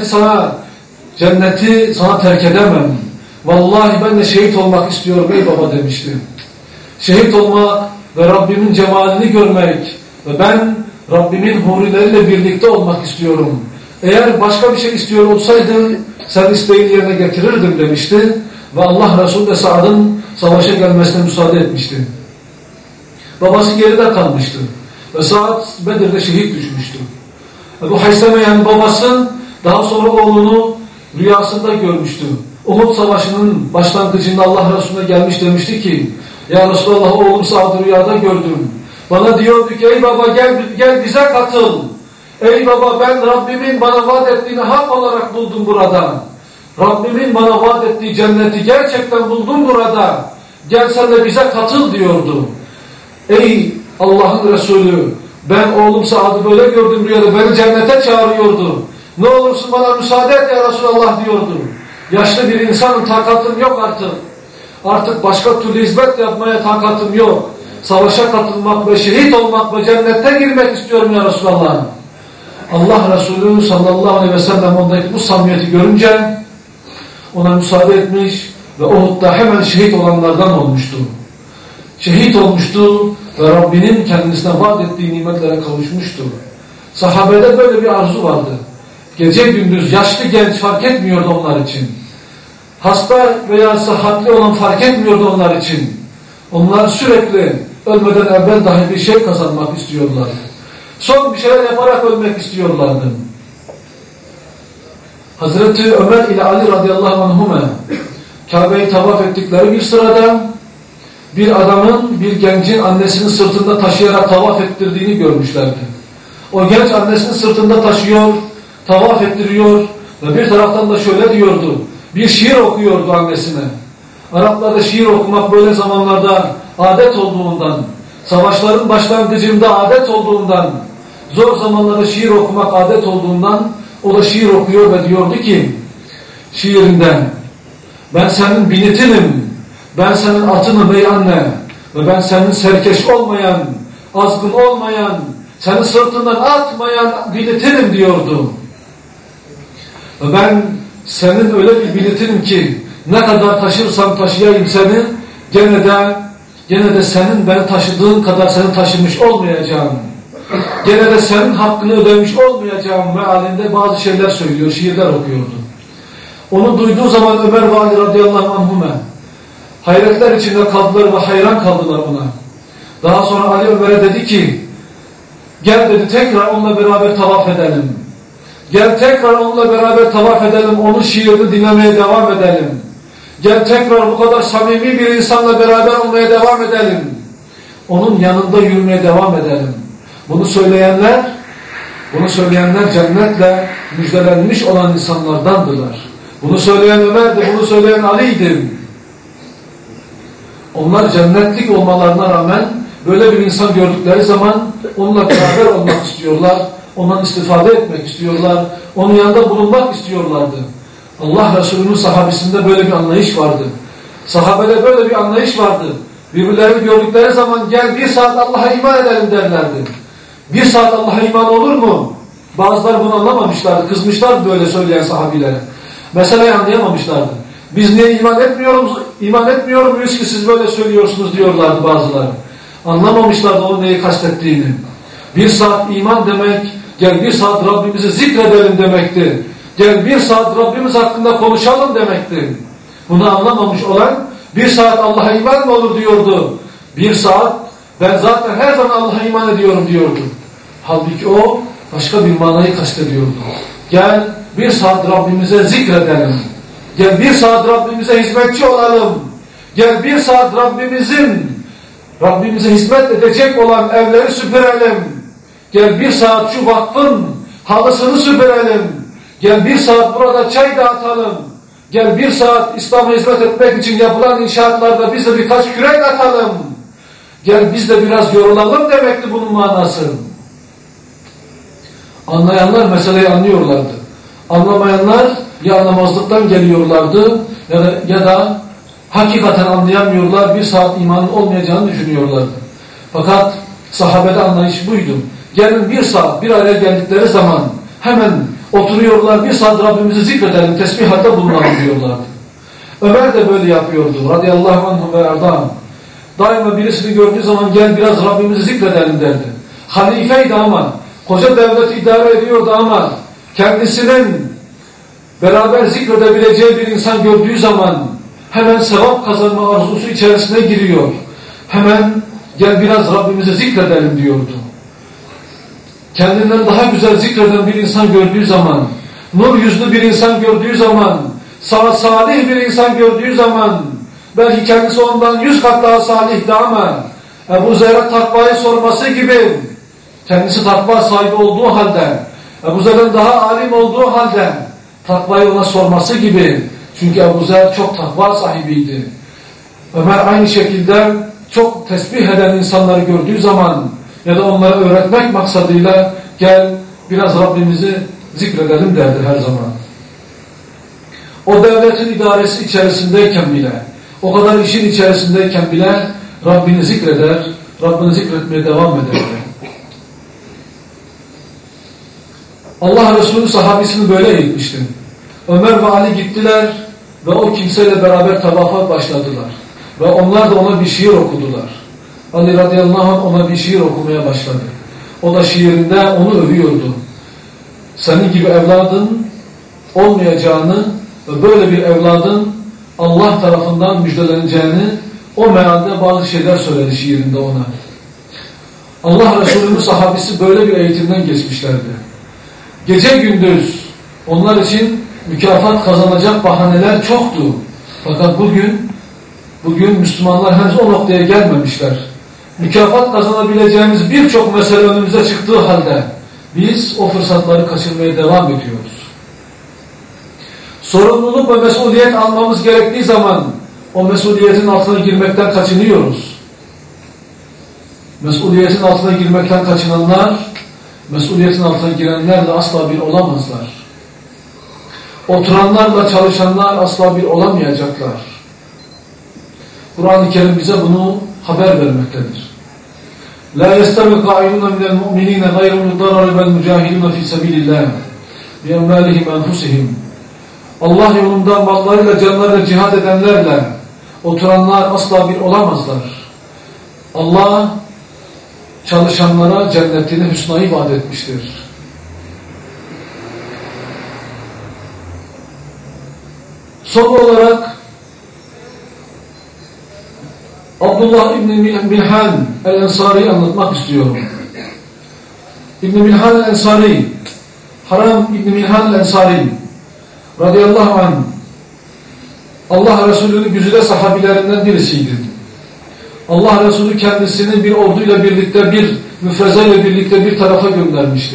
cenneti sana terk edemem. Vallahi ben de şehit olmak istiyorum ey baba demişti. Şehit olmak ve Rabbimin cemalini görmek ve ben Rabbimin hurileriyle birlikte olmak istiyorum. Eğer başka bir şey istiyor olsaydın sen isteğini yerine getirirdim demişti. Ve Allah Resulü de Sa'd'ın savaşa gelmesine müsaade etmişti. Babası geride kalmıştı. Ve Sa'd Bedir'de şehit düşmüştü. Ebu Hayseme yani babası daha sonra oğlunu rüyasında görmüştü. Uhud Savaşı'nın başlangıcında Allah Resulü'ne gelmiş demişti ki ya Resulallah oğlum Sa'd'ı rüyada gördüm. Bana diyordu ki ey baba gel bize katıl. Ey baba ben Rabbimin bana vaat ettiğini hak olarak buldum burada. Rabbimin bana vaat ettiği cenneti gerçekten buldum burada. Gel sen de bize katıl diyordu. Ey Allah'ın Resulü ben oğlum Sa'd'ı böyle gördüm rüyada beni cennete çağırıyordu. Ne olursun bana müsaade et ya Resulallah diyordu. Yaşlı bir insanın takatım yok artık. Artık başka türlü hizmet yapmaya takatım yok. Savaşa katılmak ve şehit olmak ve cennete girmek istiyorum ya Resulallah. Allah Resulü sallallahu aleyhi ve sellem ondaki bu samimiyeti görünce ona müsaade etmiş ve Uhud'da hemen şehit olanlardan olmuştu. Şehit olmuştu ve Rabbinin kendisine vaat ettiği nimetlere kavuşmuştu. Sahabede böyle bir arzu vardı. Gece gündüz yaşlı genç fark etmiyordu onlar için. Hasta veya sıhhatli olan fark etmiyordu onlar için. Onlar sürekli ölmeden evvel dahi bir şey kazanmak istiyorlardı. Son bir şeyler yaparak ölmek istiyorlardı. Hazreti Ömer ile Ali radıyallahu anhuma Kabe'yi tavaf ettikleri bir sırada bir adamın bir gencin annesini sırtında taşıyarak tavaf ettirdiğini görmüşlerdi. O genç annesini sırtında taşıyor, tavaf ettiriyor ve bir taraftan da şöyle diyordu. Bir şiir okuyordu annesine. Araplarda şiir okumak böyle zamanlarda adet olduğundan, savaşların başlangıcında adet olduğundan, zor zamanlarda şiir okumak adet olduğundan o da şiir okuyor ve diyordu ki şiirinden ben senin binitinim, ben senin atınım ey anne ve ben senin serkeş olmayan, azgın olmayan, seni sırtından atmayan binitinim diyordu. Ve ben senin öyle bir binitinim ki ne kadar taşırsam taşıyayım seni gene de senin beni taşıdığın kadar seni taşımış olmayacağım. Gene de senin hakkını ödemiş olmayacağım mealinde bazı şeyler söylüyor, şiirler okuyordu. Onu duyduğu zaman Ömer ve Ali radıyallahu anhuma hayretler içinde kaldılar ve hayran kaldılar ona. Daha sonra Ali Ömer'e dedi ki, gel dedi tekrar onunla beraber tavaf edelim. Gel tekrar onunla beraber tavaf edelim, onun şiirini dinlemeye devam edelim. Gel tekrar bu kadar samimi bir insanla beraber olmaya devam edelim. Onun yanında yürümeye devam edelim. Bunu söyleyenler cennetle müjdelenmiş olan insanlardandılar. Bunu söyleyen Ömer'di, bunu söyleyen Ali'ydi. Onlar cennetlik olmalarına rağmen böyle bir insan gördükleri zaman onunla beraber olmak istiyorlar, ondan istifade etmek istiyorlar, onun yanında bulunmak istiyorlardı. Allah Resulü'nün sahabesinde böyle bir anlayış vardı. Sahabede böyle bir anlayış vardı. Birbirlerini gördükleri zaman gel bir saat Allah'a iman edelim derlerdi. Bir saat Allah'a iman olur mu? Bazıları bunu anlamamışlardı. Kızmışlardı böyle söyleyen sahabilere. Meseleyi anlayamamışlardı. Biz niye iman etmiyor muyuz ki siz böyle söylüyorsunuz diyorlardı bazıları. Anlamamışlardı onun neyi kastettiğini. Bir saat iman demek, gel bir saat Rabbimizi zikredelim demekti. Gel bir saat Rabbimiz hakkında konuşalım demekti. Bunu anlamamış olan bir saat Allah'a iman mı olur diyordu. Bir saat ben zaten her zaman Allah'a iman ediyorum diyordu. Halbuki o başka bir manayı kastediyordu. Gel bir saat Rabbimize zikredelim. Gel bir saat Rabbimize hizmetçi olalım. Gel bir saat Rabbimize hizmet edecek olan evleri süpürelim. Gel bir saat şu vakfın halısını süpürelim. Gel bir saat burada çay dağıtalım. Gel bir saat İslam'a hizmet etmek için yapılan inşaatlarda biz de birkaç kürek atalım. Gel biz de biraz yorulalım demekti bunun manası. Anlayanlar meseleyi anlıyorlardı. Anlamayanlar ya anlamazlıktan geliyorlardı ya da hakikaten anlayamıyorlar, bir saat imanın olmayacağını düşünüyorlardı. Fakat sahabede anlayış buydu. Gelin bir saat bir araya geldikleri zaman hemen oturuyorlar, bir saat Rabbimizi zikredelim, tesbihatta bulunalım diyorlardı. Ömer de böyle yapıyordu radıyallahu anhu ve arda'an. Daima birisini gördüğü zaman gel biraz Rabbimizi zikredelim derdi. Halifeydi ama, koca devleti idare ediyordu ama kendisinin beraber zikredebileceği bir insan gördüğü zaman hemen sevap kazanma arzusu içerisine giriyor. Hemen gel biraz Rabbimizi zikredelim diyordu. Kendinden daha güzel zikreden bir insan gördüğü zaman, nur yüzlü bir insan gördüğü zaman, salih bir insan gördüğü zaman, belki kendisi ondan 100 kat daha salihti ama Ebu Zer'e takvayı sorması gibi, kendisi takva sahibi olduğu halde, Ebu Zer'den daha alim olduğu halde takvayı ona sorması gibi. Çünkü Ebu Zer çok takva sahibiydi. Ömer aynı şekilde çok tesbih eden insanları gördüğü zaman ya da onlara öğretmek maksadıyla gel biraz Rabbimizi zikredelim derdi her zaman. O devletin idaresi içerisindeyken bile, o kadar işin içerisindeyken bile Rabbini zikreder, Rabbini zikretmeye devam eder. Allah Resulü sahabesini böyle eğitmişti. Ömer ve Ali gittiler ve o kimseyle beraber tavafa başladılar. Ve onlar da ona bir şiir okudular. Ali radıyallahu anh ona bir şiir okumaya başladı. O da şiirinde onu övüyordu. Senin gibi evladın olmayacağını ve böyle bir evladın Allah tarafından müjdeleneceğini o mealde bazı şeyler söyledi şiirinde ona. Allah Resulü'nün sahabesi böyle bir eğitimden geçmişlerdi. Gece gündüz onlar için mükafat kazanacak bahaneler çoktu. Fakat bugün Müslümanlar henüz o noktaya gelmemişler. Mükafat kazanabileceğimiz birçok mesele önümüze çıktığı halde biz o fırsatları kaçırmaya devam ediyoruz. Sorumluluk ve mesuliyet almamız gerektiği zaman o mesuliyetin altına girmekten kaçınıyoruz. Mesuliyetin altına girmekten kaçınanlar, mesuliyetin altına girenlerle asla bir olamazlar. Oturanlarla çalışanlar asla bir olamayacaklar. Kur'an-ı Kerim bize bunu haber vermektedir. La yestavi qa'iduna minel mu'minina gayrul darari vel mücahiduna fi sabilillah bi emvalihim enfusihim. Allah yolunda mallarıyla canlarıyla cihad edenlerle oturanlar asla bir olamazlar. Allah çalışanlara cennetini hüsnayı vaat etmiştir. Son olarak Abdullah İbni Milhan el-Ensari'yi anlatmak istiyorum. İbni Milhan el-Ensari, Haram İbni Milhan el-Ensari radıyallahu anh, Allah Resulü'nün güzide sahabilerinden birisiydi. Allah Resulü kendisini bir orduyla birlikte, bir müfrezeyle birlikte bir tarafa göndermişti.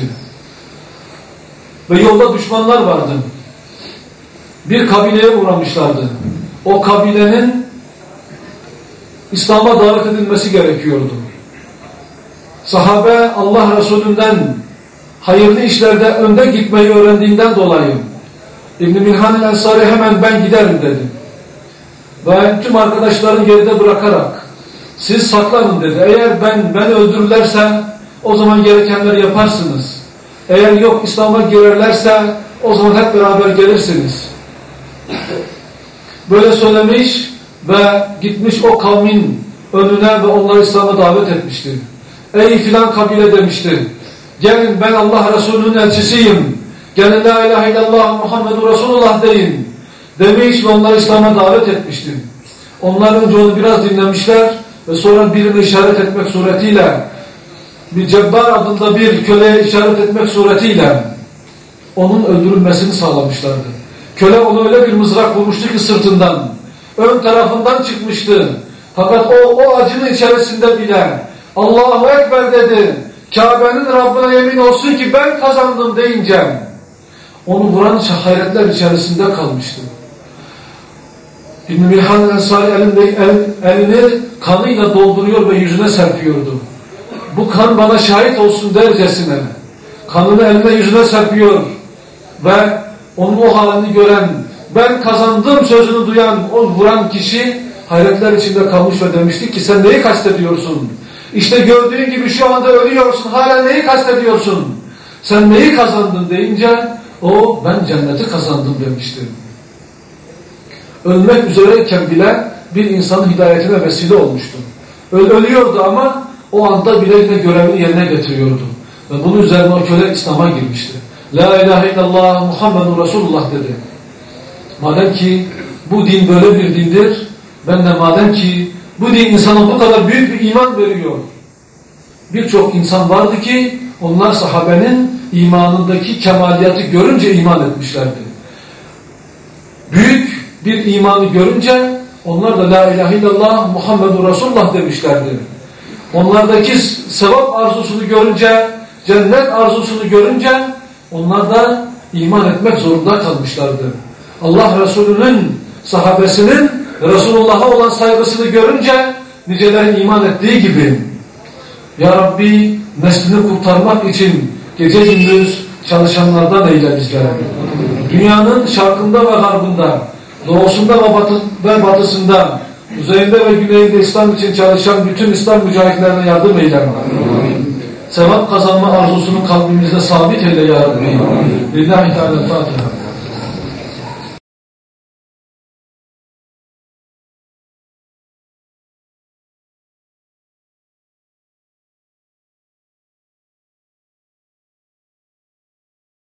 Ve yolda düşmanlar vardı. Bir kabileye uğramışlardı. O kabilenin İslam'a davet edilmesi gerekiyordu. Sahabe Allah Resulü'nden hayırlı işlerde önde gitmeyi öğrendiğinden dolayı İbn-i Milhan el-Ensari hemen ben giderim dedi. Ve tüm arkadaşlarını geride bırakarak siz saklanın dedi. Eğer beni öldürürlerse o zaman gerekenleri yaparsınız. Eğer yok İslam'a girerlerse o zaman hep beraber gelirsiniz. Böyle söylemiş ve gitmiş o kavmin önüne ve onları İslam'a davet etmişti. Ey filan kabile demişti. Gelin ben Allah Resulü'nün elçisiyim. Gelin la ilahe illallah Muhammedur Resulullah deyin. Demiş ve onları İslam'a davet etmişti. Onlar önce onu biraz dinlemişler ve sonra birini işaret etmek suretiyle, bir Cebbar adında bir köleye işaret etmek suretiyle onun öldürülmesini sağlamışlardı. Köle onu öyle bir mızrak vurmuştu ki sırtından, ön tarafından çıkmıştı. Fakat o acının içerisinde bile Allahu Ekber dedi. Kabe'nin Rabbine yemin olsun ki ben kazandım deyince onu vuran hayretler içerisinde kalmıştı. İbn-i Milhan el-Ensari elini kanıyla dolduruyor ve yüzüne serpiyordu. Bu kan bana şahit olsun dercesine kanını eline yüzüne serpiyor ve onun o halini gören, ben kazandım sözünü duyan, o vuran kişi hayretler içinde kalmış ve demişti ki sen neyi kastediyorsun? İşte gördüğün gibi şu anda ölüyorsun, hala neyi kastediyorsun? Sen neyi kazandın deyince o ben cenneti kazandım demişti. Ölmek üzereyken bile bir insanın hidayetine vesile olmuştu. Ölüyordu ama o anda bile yine görevini yerine getiriyordu. Ve bunun üzerine o köle İslam'a girmişti. La ilahe illallah Muhammedur Resulullah dedi. Madem ki bu din böyle bir dindir, ben de madem ki bu din insana bu kadar büyük bir iman veriyor. Birçok insan vardı ki onlar sahabenin imanındaki kemaliyatı görünce iman etmişlerdi. Büyük bir imanı görünce onlar da la ilahe illallah Muhammedur Resulullah demişlerdi. Onlardaki sevap arzusunu görünce, cennet arzusunu görünce onlar da iman etmek zorunda kalmışlardı. Allah Resulü'nün, sahabesinin Resulullah'a olan saygısını görünce nicelerin iman ettiği gibi Ya Rabbi neslini kurtarmak için gece gündüz çalışanlardan eyle bizlere. Dünyanın şarkında ve garbında, doğusunda ve batısında, kuzeyinde ve güneyinde İslam için çalışan bütün İslam mücahitlerine yardım eyle. Sevap kazanma arzusunu kalbimizde sabit eyle ya Rabbi. Lillahi Teala Fatiha.